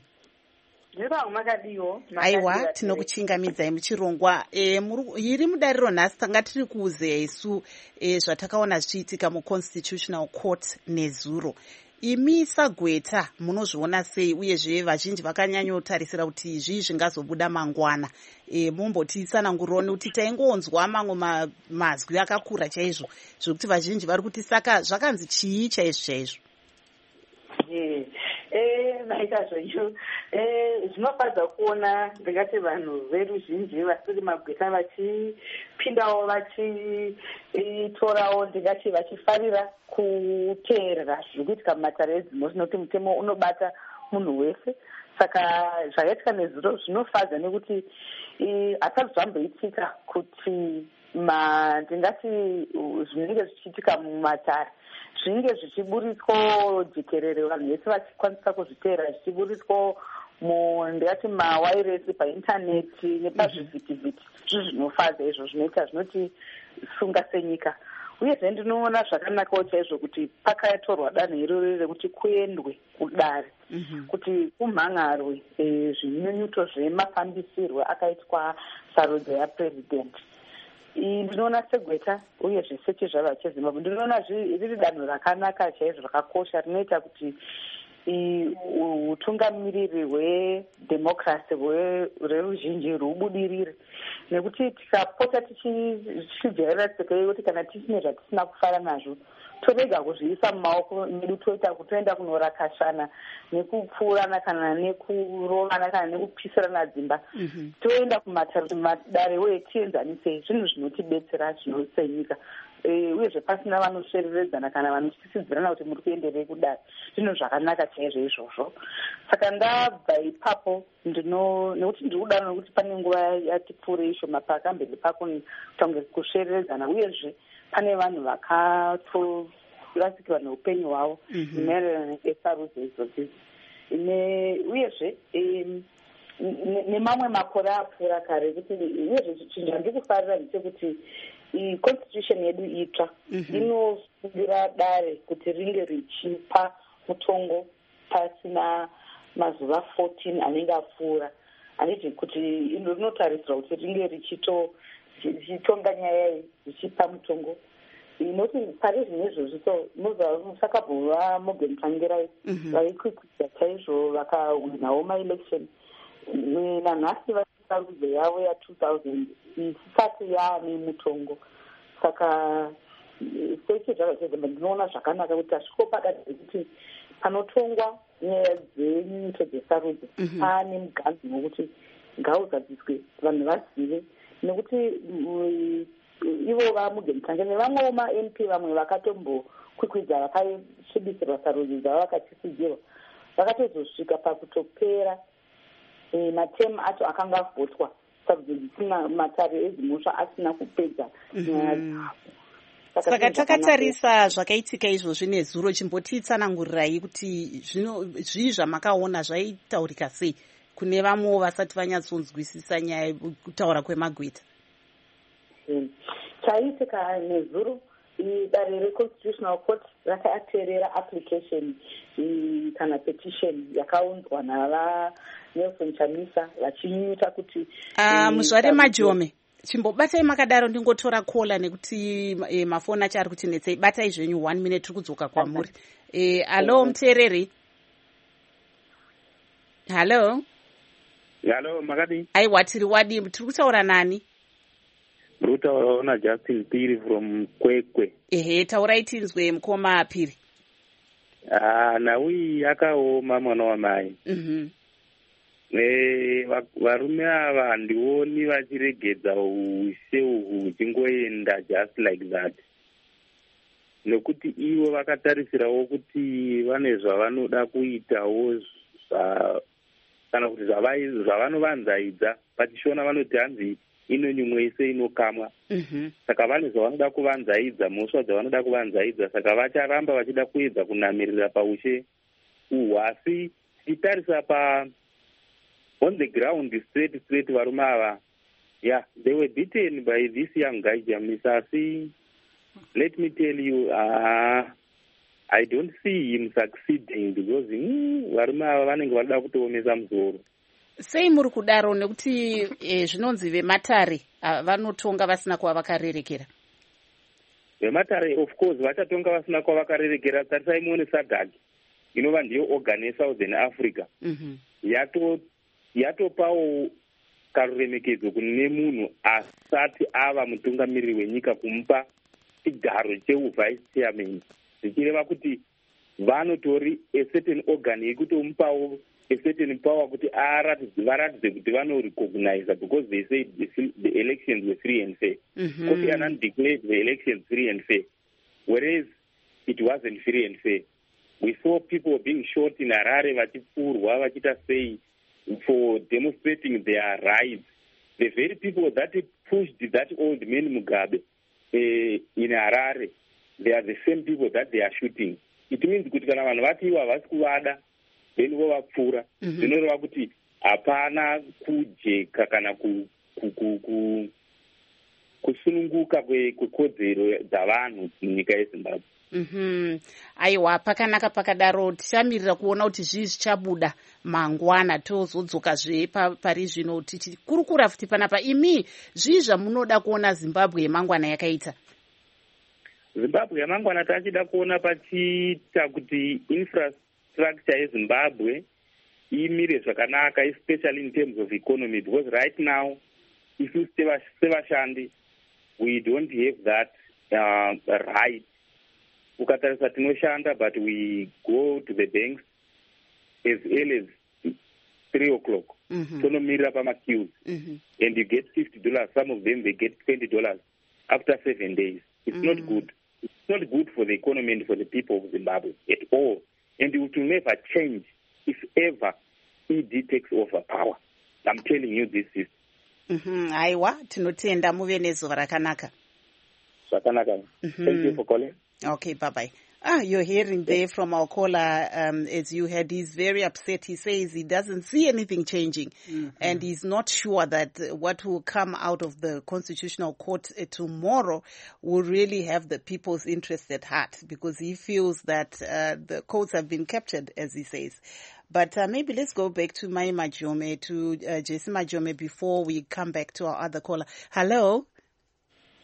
Speaker 1: Aiwa, tinokuchingamidzai muchirongwa. Iri mudariro nhasi tanga tiri kuuzeya isu zvatakaona zvichiitika muConstitutional Court nezuro. Imi sagweta munozviona sei uyezve vazhinji vakanyanyotarisira kuti izvi zvingazobuda mangwana. Mumbotisananguroni kuti taingonzwa mamwe mazwi akakura chaizvo zvokuti vazhinji vari kuti saka zvakanzi chii chaizvo.
Speaker 11: Naita zvoizvo zvinofadza kuona ndingati vanhu veruzhinji vasiri magweta vachipindawo vachitorawo ndingati vachifarira kuteerera zviri kuitika mumatare edzimhosva nokuti mutemo unobata munhu wese. Saka zvakaitika nezuro zvinofadza nekuti hapasi zvamboitika kuti ndingati zvinenge zvichiitika mumatare zvinenge zvichiburitswa jekerere vanhu vese vachikwanisa kuzviteera zvichiburitswa ndingati mawairesi paintaneti nepazvivhitivhiti zvinofadza izvo zvinoita zvinotisunga senyika. Uyezve ndinoona zvakanakawo chaizvo kuti pakatorwa danho iroro rekuti kuendwe kudare kuti kumhangarwe zvinyunyuto zvemafambisirwo akaitwa sarudzo yapurezidendi. Ndinoona segweta uyezve sechizvarwa cheZimbabwe ndinoona riri danho rakanaka chaizvo rakakosha rinoita kuti utungamiriri hwedhemokirasi reruzhinji rubudirire nekuti tikapota tichijairira sekei kuti kana tisine zvatisina kufara nazvo torega kuzviisa mumaoko medu toenda kunorakashana nekupfuurana kana nekurovana kana nekupisirana dzimba toenda kumadare uye tienzanisei zvinhu zvinotibetsera zvinosenyika uyezve pasina vanosvereredzana kana vanochisidzirana kuti muri kuenderei kudare zvinhu zvakanaka chaizvo izvozvo. Saka ndabva ipapo nekuti ndiri kudaro nekuti pane nguva yatipfuurei ishoma pakamberi pako kutange kusvereredzana uyezve pane vanhu vakatorasikirwa neupenyu hwavo maererano nesarudzo idzodzo uyezve nemamwe makore apfuura kare kuti uyezve chinhu chandikufarira ndechekuti constitution yedu itsva inosungira dare kuti ringe richipa mutongo pasina mazuva 14 anenge apfuura aniti kuti rinotarisirwa kuti ringe richitonga nyaya richipa mutongo inoti pari zvinezvo musakabhova Morgan Tsvangirai vaikwikwidza chaizvo vakahwinawo maelection nanhasi vasarudzo yavo ya2000 isati yaane mutongo. Saka sechi zvakachezemba ndinoona zvakanaka kuti tasvikopada zvekuti panotongwa nyaya dzenyito dzesarudzo paane muganzi wokuti ngauzadziswe vanhu vazive, nekuti ivo vamugemitange nevamwewo ma-MP vamwe vakatombokwikwiza vakaisvibisirwa sarudzo dzavo vakatisidzirwa vakatozosvika pakutopera matemu acho akanga avhotwa sarudzo dzisina matare ezimhosva asina kupedza nyaya dzavo.
Speaker 1: Saka takatarisa zvakaitika izvozvi nezuro, chimbotitsanangurirai kuti zvii zvamakaona zvaitaurika sei kune vamwewo vasati vanyatsonzwisisa nyaya kutaura kwemagwita.
Speaker 11: Chaitika nezuro, dare reconstitutional court rakateerera application kana petition yakaunzwa naNelson Chamisa vachinyunyuta kuti
Speaker 1: muzvare Majome chimbobatai makadaro ndingotora kola nekuti mafoni acho ari kutinetsei. Batai zvenyu 1 minute tiri kudzoka kwamuri. Alo muteereri. Halo
Speaker 12: makadi.
Speaker 1: Aiwa tiri wadi, tiri kutaura nani?
Speaker 12: Muri kutaura naJustin Piri from Kwekwe.
Speaker 1: Taurai tinzwe mukoma Piri.
Speaker 12: Nhau iyi yakaoma mwana wamai. Varume ava handioni vachiregedza use uhu huchingoenda just like that, nekuti ivo vakatarisirawo kuti vane zvavanoda kuitawo kana kuti zvavanovanzaidza pachishona vanoti hanzi inonyumwe ise inokamwa. Saka vane zvavanoda kuvanzaidza, mhosva dzavanoda kuvanzaidza, saka vacharamba vachida kuedza kunamirira paushe uhu. Asi tichitarisa on the ground straight varume ava, they were beaten by this young guy Chamisa. Let me tell you, I don't see him succeeding because varume ava vanenge vanoda kutoomesa musoro.
Speaker 1: Sei muri kudaro? Nekuti zvinonzi vematare vanotonga vasina kuva vakarerekera.
Speaker 12: Vematare of course vachatonga vasina kuva vakarerekera. Tarisai muone SADC inova ndiyo organ yeSouthern Africa yatopawo karuremekedzo kune munhu asati ava mutungamiriri wenyika kumupa chigaro cheuvice chairman, zvichireva kuti vanotori a certain organ yekutomupawo a certain power kuti varatidze kuti vanorecognize because they said the elections were free and fair. Kofi Annan declared the elections free and fair, whereas it wasn't free and fair. We saw people being shot in Harare vachipurwa vachita sei for demonstrating their rights. The very people that pushed that old man Mugabe in Harare, they are the same people that they are shooting. It means kuti kana vanhu vatiwa havasi kuvada then vovapfura, zvinoreva kuti hapana kujeka kana kusununguka kwekodzero dzavanhu munyika yeZimbabwe.
Speaker 1: Aiwa, pakanaka pakadaro. Tichamirira kuona kuti zvii zvichabuda mangwana tozodzokazve pari zvino tichikurukura futi panapa. Imi zvii zvamunoda kuona Zimbabwe yemangwana yakaita?
Speaker 12: Zimbabwe yamangwana tachida kuona pachiita kuti infrastructure yeZimbabwe imire zvakanaka, especially in terms of economy, because right now if you sevashandi we don't have that right. Ukatarisa tinoshanda but we go to the banks as early as 3 o'clock. Tonomirira pamaqueues and you get $50. Some of them they get $20 after 7 days. It's not good. It's not good for the economy and for the people of Zimbabwe at all. And it will never change if ever ED takes over power. I'm telling you this is.
Speaker 1: Aiwa, tinotenda muve nezuva rakanaka.
Speaker 12: Thank you for calling.
Speaker 1: Okay, bye-bye. You're hearing there from our caller, as you heard, he's very upset. He says he doesn't see anything changing, and he's not sure that what will come out of the Constitutional Court tomorrow will really have the people's interest at heart, because he feels that the courts have been captured, as he says. But maybe let's go back to Mai Majome, to Jesse Majome, before we come back to our other caller. Hello?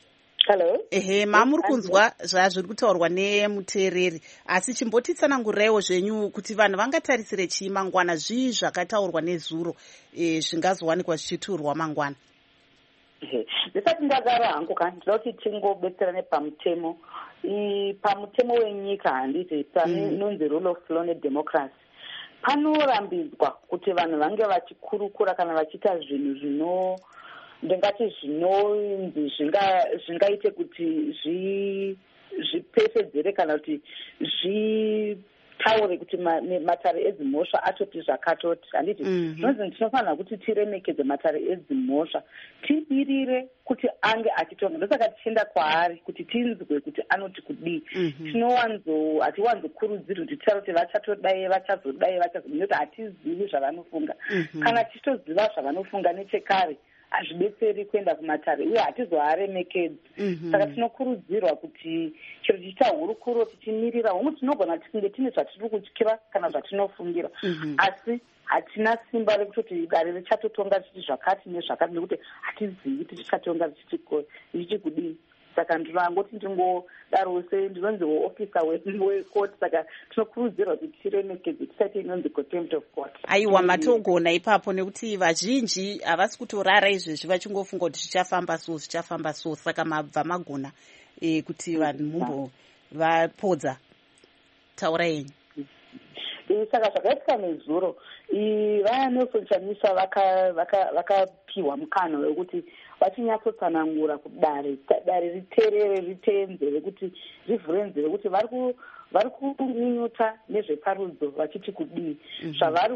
Speaker 11: Hello.
Speaker 1: Ehe, mamuri kunzwa zvazviri kutaurwa nemuteereri, asi chimbotitsananguriraiwo zvenyu kuti vanhu vangatarisire chii mangwana, zvii zvakataurwa nezuro zvingazowanikwa zvichiturwa mangwana.
Speaker 11: Ndisati ndagara hangu ndinoti tingobetserane pamutemo. Pamutemo wenyika handiti panonzi rule of law nedemocracy. Panorambidzwa kuti vanhu vange vachikurukura kana vachiita zvinhu ndingati zvinonzi zvingaite kuti zvipesedzere kana kuti zvitaure kuti matare edzimhosva atoti zvakatoti handiti zvinonzi tinofanira kuti tiremekedze matare edzimhosva, tidirire kuti ange achitonga. Ndosaka tichienda kwaari kuti tinzwe kuti anoti kudii. Hatiwanzokurudzirwi kuti titaure kuti vachatodai vachazodai nekuti hatizivi zvavanofunga. Kana tichitoziva zvavanofunga nechekare hazvibetseri kuenda kumatare uye hatizoaremekedzi. Saka tinokurudzirwa kuti chero tichiita hurukuro tichimirira, humwe tinogona kunge tine zvatiri kutyira kana zvatinofungira, asi hatina simba rekutoti dare richatotonga tichiti zvakati nezvakati nekuti hatizivi kuti tichatonga richichi kudii. Saka ndinangoti ndingodaro ndinonzi officer wekoti, saka tinokurudzirwa kuti tiremekedze tisaite inonzi contempt of court.
Speaker 1: Aiwa, matogona ipapo nekuti vazhinji havasi kutorara izvezvi vachingofunga kuti zvichafamba so, saka mabva magona kuti vanhu vapodza. Taura yenyu.
Speaker 11: Saka zvakaitika nezuro, vaya Nelson Chamisa vakapiwa mukana wekuti vachinyatsotanangura kudare riterere ritenzere kuti rivhure nzeve kuti vari kunyunyuta nezveparudzo vachiti kudii, zvavari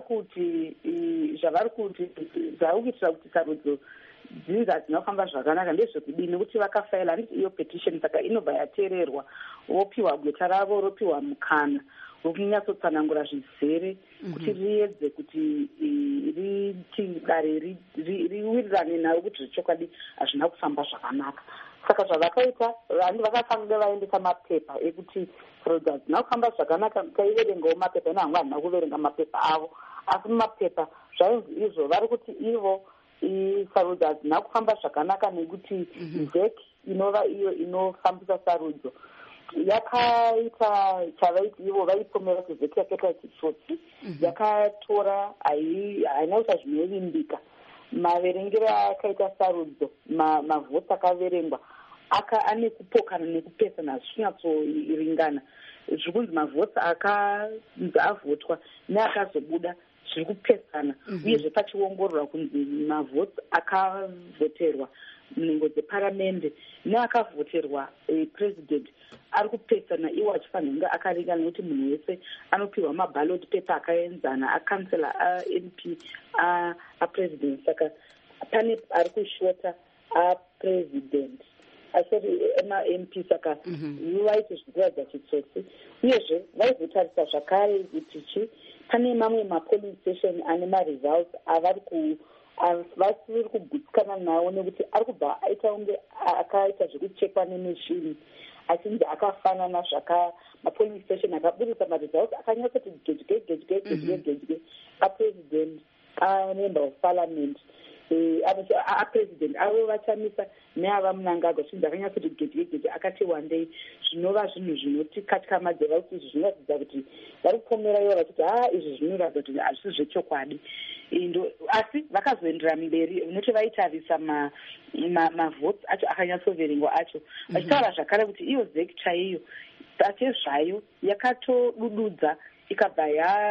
Speaker 11: kuitira kuti sarudzo dzinza dzinofamba zvakanaka ndezvekudii, nekuti vakafaila handiti iyo petition, saka inobva yateererwa, vopiwa gweta ravo, ropiwa mukana wokunyatsotsanangura zvizere kuti riedze kuti dare riwirirane nayo kuti zvechokwadi hazvina kufamba zvakanaka. Saka zvavakaita vakafanira vaendesa mapepa ekuti sarudzo hadzina kufamba zvakanaka, kaiverengawo mapepa, ino hangu hadina kuverenga mapepa avo, asi mumapepa zvainzi izvo vari kuti ivo sarudzo hadzina kufamba zvakanaka nekuti ZEC inova iyo inofambisa sarudzo yakaita chavaiti ivo vaipomera kuti ZEC yakaita chitsotsi, yakatora haina kuita zvinovimbika. Maverengero akaita sarudzo, mavhoti akaverengwa ane kupokana nekupesana zvishinyatsoringana. Zviri kunzi mavhoti avhotwa neakazobuda zviri kupesana, uyezve pachiongororwa kunzi mavhoti akavhoterwa nhengo dzeparamende neakavhoterwa president ari kupesana, iwo achifanira kunge akaringana nekuti munhu wese anopiwa maballot paper akaenzana, akansela aMP apresident. Saka pane ari kushota apresident asori ema-MP, saka vaiti zvikuradza chitsotsi. Uyezve vaizotarisa zvakare kuti pane mamwe mapolice station ane maresults vasiri kugutsikana nawo nekuti ari kubva aita unge akaita zvekuchekwa nemeshini, achinzi akafanana mapolice station akaburitsa maresults akanyatsoti gedye apresident, amember of parliament, apresident avo vachamisa neava Mnangagwa, chinzi akanyatsoti gedye akati wandei, zvinova zvinhu zvinotikatyamadzira kuti izvi zvinoratidza kuti vari kupomera ivo vachiti izvi zvinoratidza kuti hazvisi zvechokwadi. Asi vakazoendera mberi nekuti vaitarisa mavhoti acho akanyatsoverengwa acho, vachitaura zvakare kuti iyo ZEC chaiyo pachezvayo yakatodududza ikabva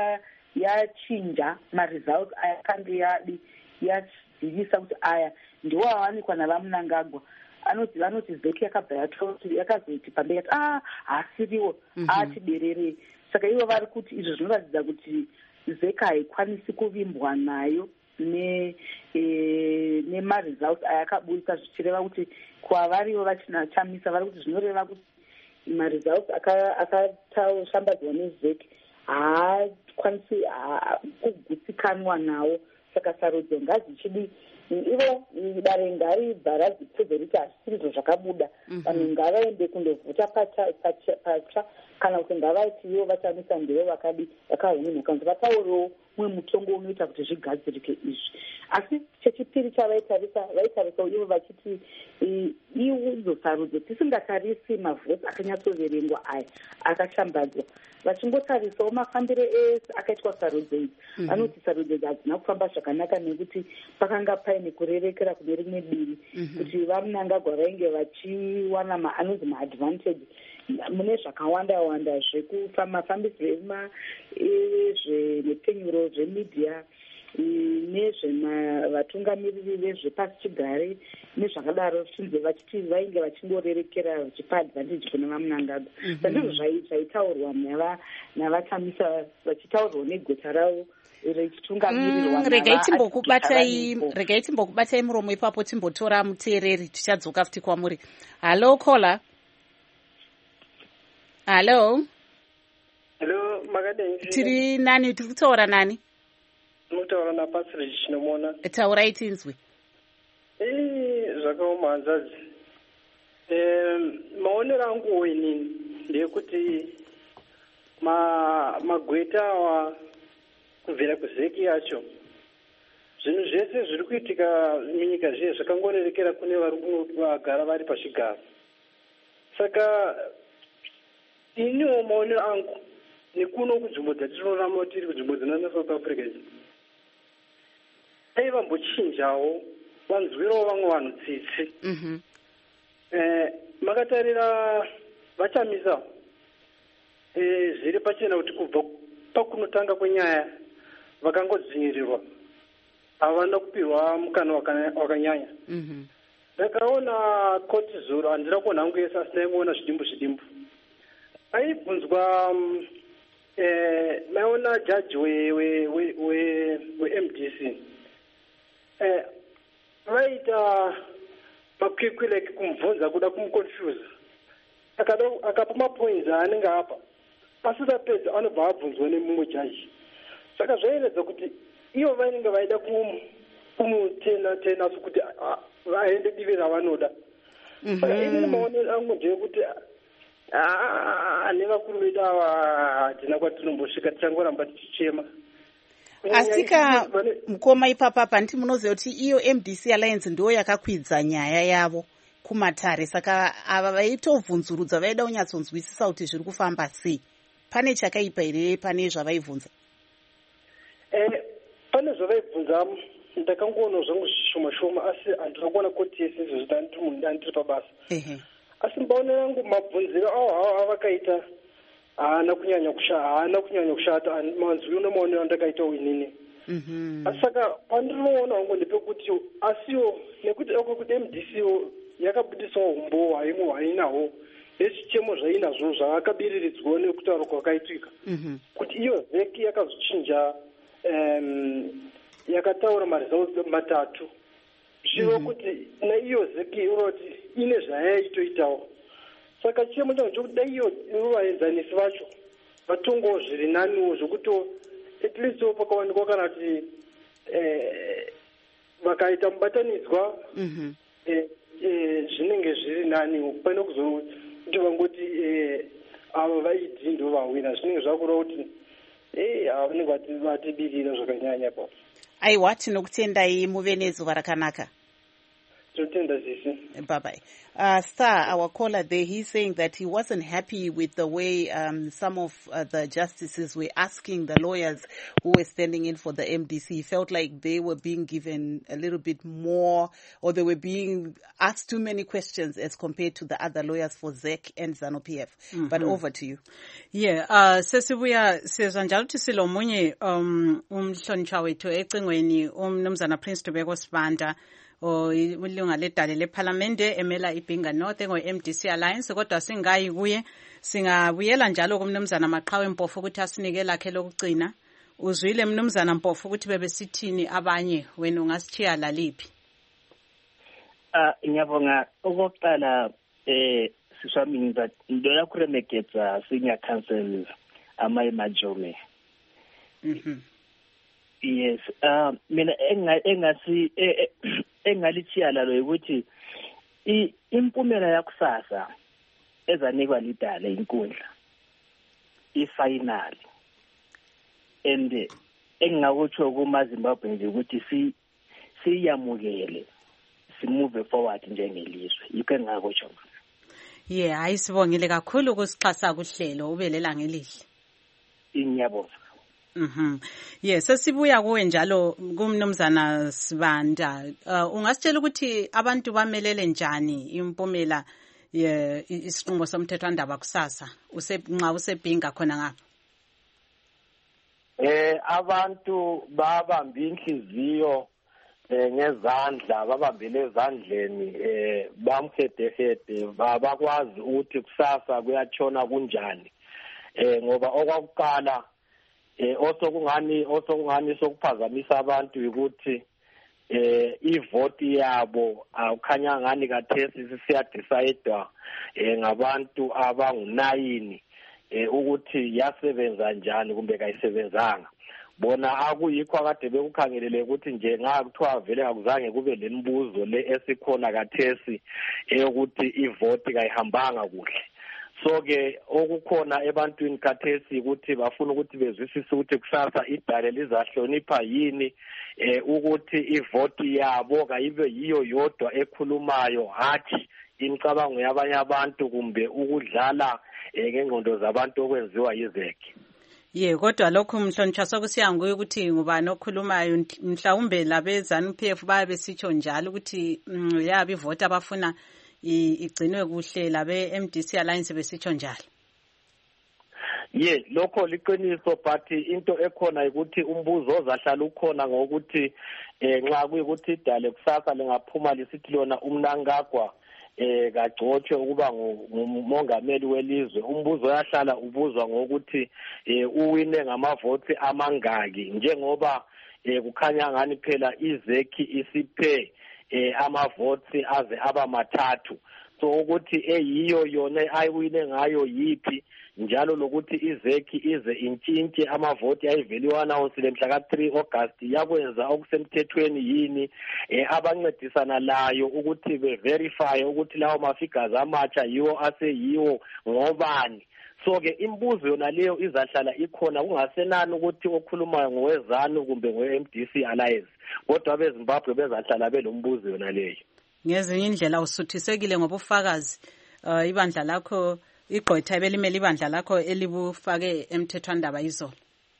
Speaker 11: yachinja maresults ayakanga yadzivisa kuti aya ndiwo awanikwa navaMnangagwa. Vanoti ZEC yakabva yakazoiti pamberi yati hasiriwo atibererei. Saka ivo vari kuti izvo zvinoratidza kuti ZEC haikwanisi kuvimbwa nayo nemaresults ayakaburitsa, zvichireva kuti kwavarivo vachina Chamisa vari kuti zvinoreva kuti maresults akashambadzwa neZEC haakwanisi kugutsikanwa nawo. Saka sarudzo ngadzichidi ivo dare ngaribva radzipfudze riti hazvisizvo zvakabuda, vanhu ngavaende kundovhota patsva kana kuti ngavaiti ivo vachamisa ndevo vakahunhuka kuti vataurewo umwe mutongo unoita kuti zvigadzirike izvi. Asi chechipiri chavaitarisa ivo vachiti idzo sarudzo tisingatarisi mavhoti akanyatsoverengwa aya akashambadzwa, vachingotarisawo mafambiro ese akaitwa sarudzo idzi, vanoti sarudzo idzi hadzina kufamba zvakanaka nekuti pakanga paine kurerekera kune rimwe divi, kuti vamunangagwa vainge vachiwana anonzi maadvantage mune zvakawanda wanda mafambisiro nezvenepenyuro zvemedia nezvevatungamiriri vezvepasi chigare nezvakadaro, chinzi vachiti vainge vachingorerekera vachipa advantage kune vamunangagwa. Sandizvo zvaitaurwa navachamisa vachitaurwa negota ravo richitungamirirwa.
Speaker 1: Regai timbokubatai muromo ipapo timbotora muteereri, tichadzoka futi kwamuri. Halo kola. Halo.
Speaker 13: Hello, Magadenzi.
Speaker 1: Tiri nani, tiri kutaura nani?
Speaker 13: Mutaura na Pastor Chinomona.
Speaker 1: Taurai tinzwi.
Speaker 13: Zvakaoma hanzvadzi. Maonero angu wenini ndekuti magweta awa kubvira kuzeki yacho, zvinhu zvese zviri kuitika munyika zviye zvakangorerekera kune vari vagara vari pachigaro. Saka iniwo maonero angu nekuno kunzvimbo dzatinorarama tiri kunzvimbo dzinana South Africa idzi, dai vambochinjawo vanzwirawo vamwe vanhu tsitsi. Makatarira vachamisa zviri pachena kuti kubva pakunotanga kwenyaya vakangodzvinyirirwa, havana kupirwa mukana wakanyanya. Ndakaona koti zuro, handina kuona hangu yese asi ndaingoona zvidimbu. Aibvunzwa maiona jaji we-MDC vaita makwikwi kumubvunza kuda kumuconfuse, akapa mapoints aanenge apa, asati apedza anobva abvunzwa nemumwe jaji. Saka zvairatidza kuti ivo vainenge vaida kumutena kuti vaende divi ravanoda. Saka ini maonero angu ndeyekuti nevakuru vedu ava hatina kwatinombosvika, tichangoramba tichichema.
Speaker 1: Asika mukoma ipapa panditi munoziva kuti iyo MDC Alliance ndiyo yakakwidza nyaya yavo kumatare, saka ava vaitovhunzurudza vaida kunyatsonzwisisa kuti zviri kufamba sei. Pane chakaipa here pane zvavaibvunza?
Speaker 13: Pane zvavaibvunza ndakangoona zvangu zvishoma asi handina kuona koti yese izvo zvitanditi munhu ndandiri pabasa. Asi mbaonera angu mabvunziro awo avakaita haana kunyanya kushata, manzwi unomaonera ndakaitawo inini. Saka pandinoona hangu ndepekuti asiwo nekuti kuti MDC yakabudisawo umbo hwainaho nezvichemo zvainazvo zvakabiriridzwa nekutaura kwakaitika, kuti iyo vheki yakazochinja yakataura maresults matatu, zvivo kuti naiyo vheki uroti ine zvayaitoitawo. Saka chemo changu chokuti dai iyo vaenzanisi vacho vatongowo zviri naniwo zvokuti at least pakawanikwa kana kuti vakaita mubatanidzwa zvinenge zviri naniwo, pane kuzoti vangoti ava vaidhi ndo vahwina, zvinenge zvakureva kuti vanenge vatibirira zvakanyanya papo.
Speaker 1: Aiwa, tinokutendai muve nezuva rakanaka. Bye-bye. Star, our caller there, he's saying that he wasn't happy with the way some of the justices were asking the lawyers who were standing in for the MDC. He felt like they were being given a little bit more, or they were being asked too many questions as compared to the other lawyers for ZEC and ZANU-PF. But over to you.
Speaker 2: Yeah, sesibuya sezanjalo ukuthi silomunye umhlonishwa wethu ecingweni umnumzana Prince Tobeko Sibanda ulunga ledale lephalamende emela iBhinga North ngo-MDC Alliance, kodwa singayi kuye. Singabuyela njalo kumnumzana Maqhawe Mpofu ukuthi asinike lakhe lokugcina. Uzwile mnumzana Mpofu ukuthi bebesithini abanye, wena ungasithiya laliphi?
Speaker 9: Ngiyabonga. Okokuqala siswami ngidola kuremekeza senior counsel Majome. Yes, mina engalithiya lalo ukuthi impumela yakusasa ezanikwa lidale inkundla ifinal, and engingakutsho kumaZimbabwe nje ukuthi siyamukele simove forward njengelizwe yikho engingakutsho.
Speaker 2: Hayi sibongile kakhulu ukusixhasa kuhlelo ubelela ngelihle.
Speaker 9: Ngiyabonga.
Speaker 2: Sesibuya kuwe njalo kumnumzana Sibanda. Ungasitshela ukuthi abantu bamelele njani impumela isiqingo somthethwandaba kusasa nxa usebhinga khona ngapha?
Speaker 14: Abantu babamba inhliziyo ngezandla, babambele ezandleni, bamhedehede, bakwazi ukuthi kusasa kuyatshona kunjani. Ngoba okwakuqala osokungani sokuphazamisa abantu ukuthi ivoti yabo akukhanya ngani kathesi siyadecide ngabantu abangu9 ukuthi yasebenza njani kumbe kayisebenzanga. Bona akuyikho akade bekukhangelele ukuthi nje kuthiwa vele akuzange kube lemibuzo le esikhona kathesi eyokuthi ivoti kayihambanga kuhle. So-ke okukhona ebantwini kathesi ukuthi bafuna ukuthi bezwisise ukuthi kusasa idale lizahlonipha yini ukuthi ivoti yabo kayibe yiyo yodwa ekhulumayo, hathi imicabango yabanye abantu kumbe ukudlala ngengqondo zabantu okwenziwa yizekhe.
Speaker 2: Kodwa lokho mhlonishwa sokusiya nguye ukuthi ngubani okhulumayo, mhlawumbe labe ZANU-PF baye besitsho njalo ukuthi yabe ivoti abafuna igcinwe kuhle, labe MDC Alliance besitsho njalo.
Speaker 14: Lokho liqiniso, but into ekhona ukuthi umbuzo ozahlala ukhona ngokuthi nxa kuyikuthi idale kusasa lingaphuma lisithi lona uMnangagwa kagcotshwe ukuba ngumongameli welizwe. Umbuzo yahlala ubuzwa ngokuthi uwine ngamavoti amangaki, njengoba kukhanya ngani phela izekhi isiphe amavoti aze aba mathathu. So ukuthi eyiyo yona ayiwine ngayo yipi, njalo lokuthi izekhi ize intshintshe amavoti ayiveliwe anawunsile mhla ka3 August yakwenza okusemthethweni yini, abancedisana layo ukuthi beverify ukuthi lawo mafigures amatsha yiwo aseyiwo ngobani. So-ke imbuzo yona leyo izahlala ikhona, kungasenani ukuthi okhulumayo ngowezanu kumbe ngowe-MDC Alliance, kodwa abeZimbabwe bezahlala belombuzo yona leyo.
Speaker 2: Ngezinye indlela usuthisekile ngobufakazi ibandla lakho igqwetha belimele ibandla lakho elibufake emthethwandaba izolo.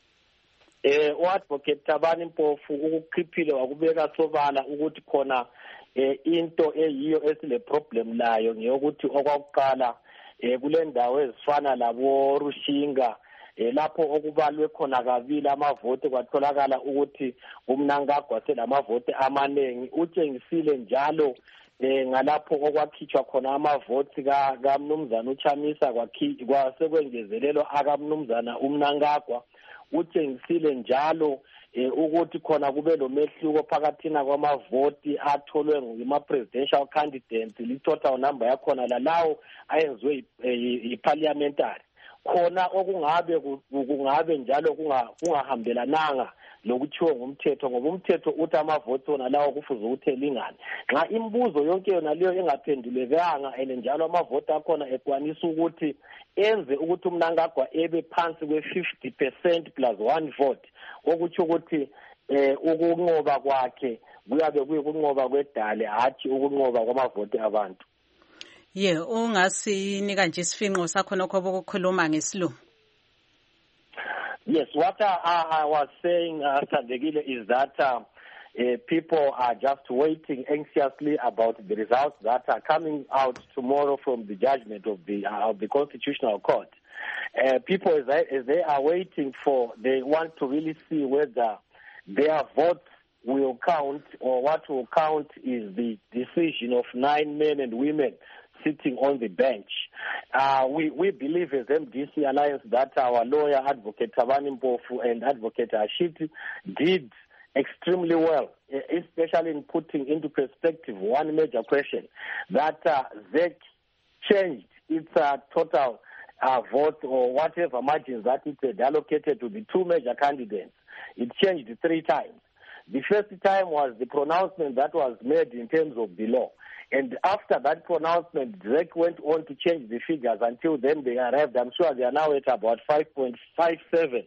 Speaker 14: U-Advocate Thabani Mpofu ukukhiphile wakubeka sobala ukuthi khona into eyiyo esile problem layo ngeyokuthi okwakuqala kule ndawo ezifana labo Rushinga lapho okubalwe khona kabili amavoti kwatholakala ukuthi uMnangagwa selamavoti amaningi. Utshengisile njalo ngalapho okwakhitshwa khona amavoti kaMnumzana uChamisa kwasekwengezelelwa akamnumzana uMnangagwa. Utshengisile njalo ukuthi khona kube lomehluko phakathina kwamavoti atholwe nguma-presidential candidates, li-total number yakhona lalawo ayenziwe yi-parliamentary. Khona kungabe njalo kungahambelananga lokuthiwa ngumthetho, ngoba umthetho uthi amavoti wona lawo kufuze ukuthi elingane. Nxa imibuzo yonke yona leyo engaphendulekanga njalo amavoti akhona ekwanisa ukuthi enze ukuthi uMnangagwa ebe phansi kwe-50% plus 1 vote, okutsho ukuthi ukunqoba kwakhe kuyabe kuyikunqoba kwedale, hathi ukunqoba kwamavoti abantu.
Speaker 2: Ungasinika nje isifinqo sakho nokho bokukhuluma ngesiLungu.
Speaker 14: Yes, what I was saying, Sandekile, is that people are just waiting anxiously about the results that are coming out tomorrow from the judgment of the Constitutional Court. People, as they are waiting they want to really see whether their votes will count, or what will count is the decision of 9 men and women sitting on the bench. We believe as MDC Alliance that our lawyer, Advocate Thabani Mpofu and Advocate Ashiti, did extremely well, especially in putting into perspective one major question, that ZEC changed its total vote, or whatever margins that it had allocated to the 2 major candidates. It changed 3 times. The first time was the pronouncement that was made in terms of the law. And after that pronouncement, ZEC went on to change the figures until then they arrived. I'm sure they are now at about 5.57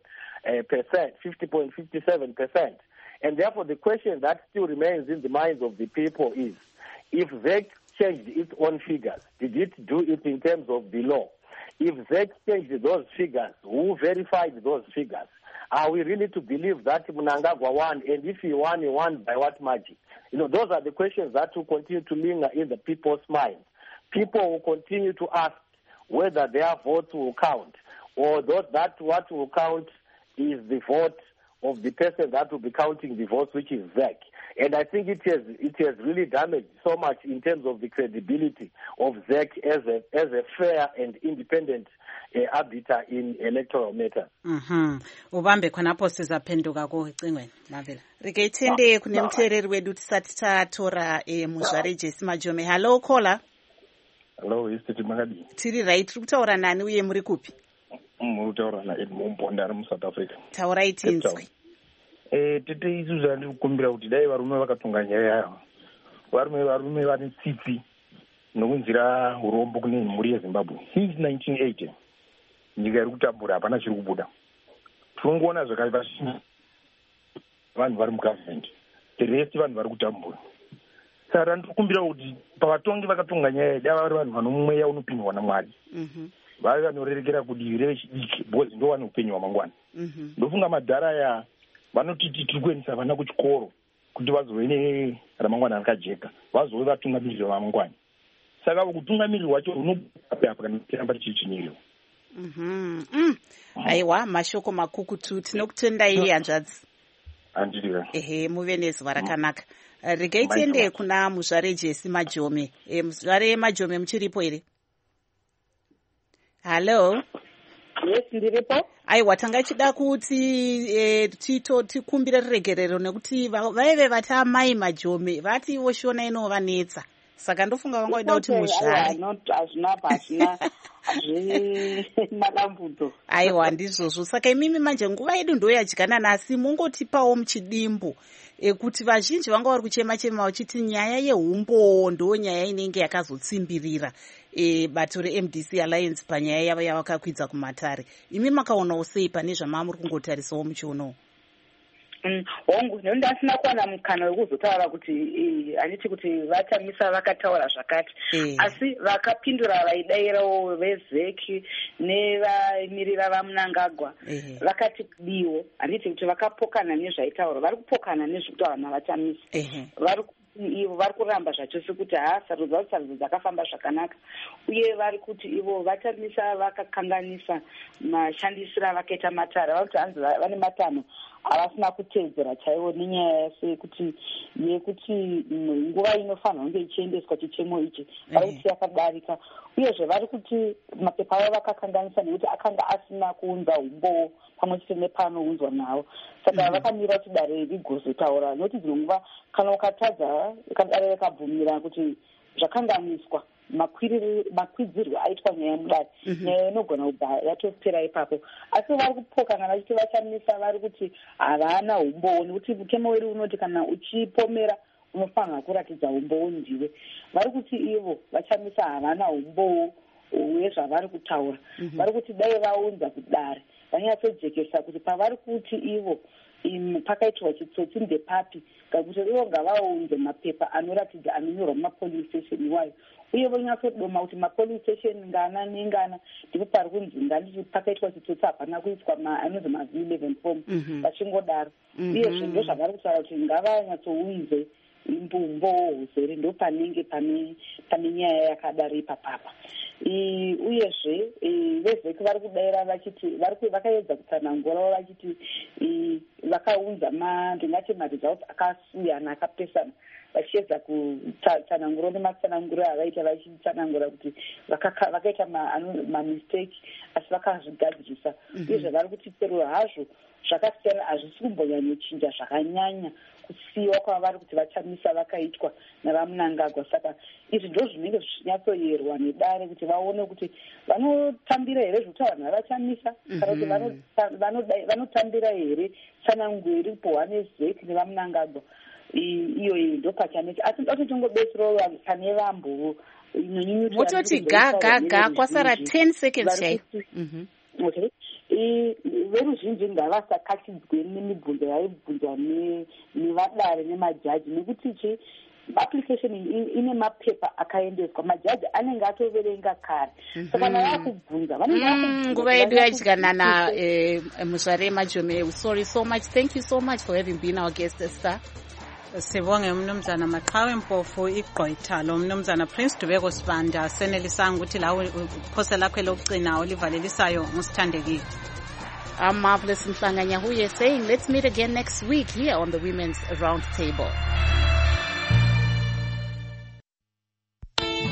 Speaker 14: 50.57%. And therefore, the question that still remains in the minds of the people is, if ZEC changed its own figures, did it do it in terms of the law? If ZEC changed those figures, who verified those figures? Are we really to believe that Mnangagwa won, and if he won by what margin? Those are the questions that will continue to linger in the people's minds. People will continue to ask whether their votes will count, or that what will count is the vote of the person that will be counting the votes, which is ZEC. And I think it has really damaged so much in terms of the credibility of ZEC as a fair and independent arbiter in electoral matters.
Speaker 2: Ubambe khonapho sizaphenduka kucingweni Mavela.
Speaker 1: Riketende kune mtereri wedu tisati tatora Muzvare Jesse Majome. Hello caller.
Speaker 15: Hello, Esther Magadi.
Speaker 1: Tiri right, tiri kutaura nani uye muri kupi?
Speaker 15: Muri kutaura naEdmond Mponda ari muSouth Africa.
Speaker 1: Taurai tinzwi.
Speaker 15: Tete isu zvandiri kukumbira kuti dai varume vakatonga nyaya yayo. Varume vane tsitsi nokunzira urombo kune mhuri yeZimbabwe. Since 1980, nyika iri kutambura hapana chiri kubuda. Tinongoona zvakaipa vanhu vari mugovernment. The rest vanhu vari kutambura. Saka ndiri kukumbira kuti pavatongi vakatonga nyaya dai vari vanhu vano mweya unopindwa naMwari. Vave vanorerekera kudii revechidiki because ndo vane upenyu hwamangwana. Ndofunga madhara aya vanotiti tiri kuendesa vana kuchikoro kuti vazove neramangwana rakajeka, vazove vatungamiriri vamangwana. Saka kutungamiriri wacho unopapa kana tiramba tichichiniro.
Speaker 1: Aiwa, mashoko makukutu. Tinokutendai hanzvadzi.
Speaker 15: Andiriwa.
Speaker 1: Muve nezuva rakanaka. Regai tiende kuna Muzvare Jesse Majome. Muzvare Majome muchiripo here? Hello.
Speaker 11: Yes, ndiripo.
Speaker 1: Aiwa, tanga chida kuti tikumbire regerero nekuti vaive vati amai Majome vati voshona inovanetsa. Saka ndofunga vangoida kuti Muzvare.
Speaker 11: Malambudzo.
Speaker 1: Aiwa, ndizvozvo. Saka imimi manje nguva yedu ndoyadya nasi, mungotipawo muchidimbu kuti vazhinji vanga vari kuchema vachiti nyaya yeumbo ndo nyaya inenge yakazotsimbirira bato reMDC Alliance panyaya yavo yavakakwidza kumatare. Imi makaonawo sei pane zvamamuri kungotarisawo muchionawo?
Speaker 11: Hongu, ndasina kuwana mukana wekuzotaura kuti anditi kuti vachamisa vakataura zvakati, asi vakapindura vaidairawo vezeki nevamirira vaMnangagwa vakati diwo, anditi kuti vakapokana nezvaitaura, vari kupokana nezvekutaura navachamisa. Ivo vari kuramba zvachose kuti sarudzo dzakafamba zvakanaka, uye vari kuti ivo vachamisa vakakanganisa mashandisiro avakaita matare. Vari kuti hanzi vane matanho havasina kuteedzera chaivo nenyaya yekuti nguva inofanira kunge ichiendeswa chichemo ichi, vari kuti yakadarika. Uyezve vari kuti mapepa avo vakakanganisa nekuti akanga asina kuunza umbowo pamwe chete nepanounzwa nawo. Saka vakamira kuti dare rigozotaura, nokuti dzimwe nguva kana ukatadza dare rekabvumira kuti zvakanganiswa makwidzirwo aitwa nyaya mudare, nyaya inogona kubva yatopera ipapo. Asi vari kupokana vachiti vachamisa, vari kuti havana umbowo, nekuti mutemo wedu unoti kana uchipomera unofanira kuratidza umbowo ndiwe. Vari kuti ivo vachamisa havana umbowo wezvavari kutaura. Vari kuti dai vaunza kudare vanyatsojekesa kuti pavari kuti ivo pakaitwa chitsotsi ndepapi, kakuti ivo ngavaunze mapepa anoratidza anonyorwa mumapolice station iwayo, uye vonyatsodoma kuti mapolice station ngana nengana ndipo pari kunzi nganditi pakaitwa chitsotsi hapana kuiswa anonzi maV11 form vachingodaro. Uyezve ndo zvavari kutaura kuti ngavanyatsounze umbowo huzere, ndo panenge pane nyaya yakadaro ipapapa. Uyezve vezeki vari kudaira vachiti vakaedza kutsanangurawo vachiti vakaunza ndingati maresults akasiyana akapesana, vachiedza kutsanangura nematsananguro avaita vachitsanangura kuti vakaita mamistake asi vakazvigadzirisa. Uyezve vari kuti chero hazvo zvakasiyana hazvisi kumbonyanyochinja zvakanyanya kusiyiwa kwavari kuti vachamisa vakaitwa navaMnangagwa. Saka izvi ndo zvinenge zvichinyatsoyerwa nedare kuti vaone kuti vanotambira here zvekutaura navachamisa kana kuti vanotambira here tsanangudzo iripo nezeki nevaMnangagwa. Iyoyi ndo pachaneti. Asi ndoti tingobetserawo pane vambo
Speaker 1: mototi ga kwasara 10 seconds chaipo.
Speaker 11: okay veruzhinji ngavasakatidzwe nemibvunzo yaibvunzwa nevadare nemajaji nekuti che application ine mapepa akaendeswa majaji anenge atoverenga kare saka kana vakubvunza
Speaker 1: nguva yedu yadyanana Muzvarema Jome. Sorry so much, thank you so much for having been our guest, Esther.
Speaker 2: Sibonge umnumzana Maqhawe Mpofu igqwetha lo mnumzana Prince Dubeko Sibanda senelisanga ukuthi lawo phose lakho lokugcina olivalelisayo ngusithandekile.
Speaker 1: I'm Marvelous Mhlanga Nyahuye saying let's meet again next week here on the Women's Roundtable.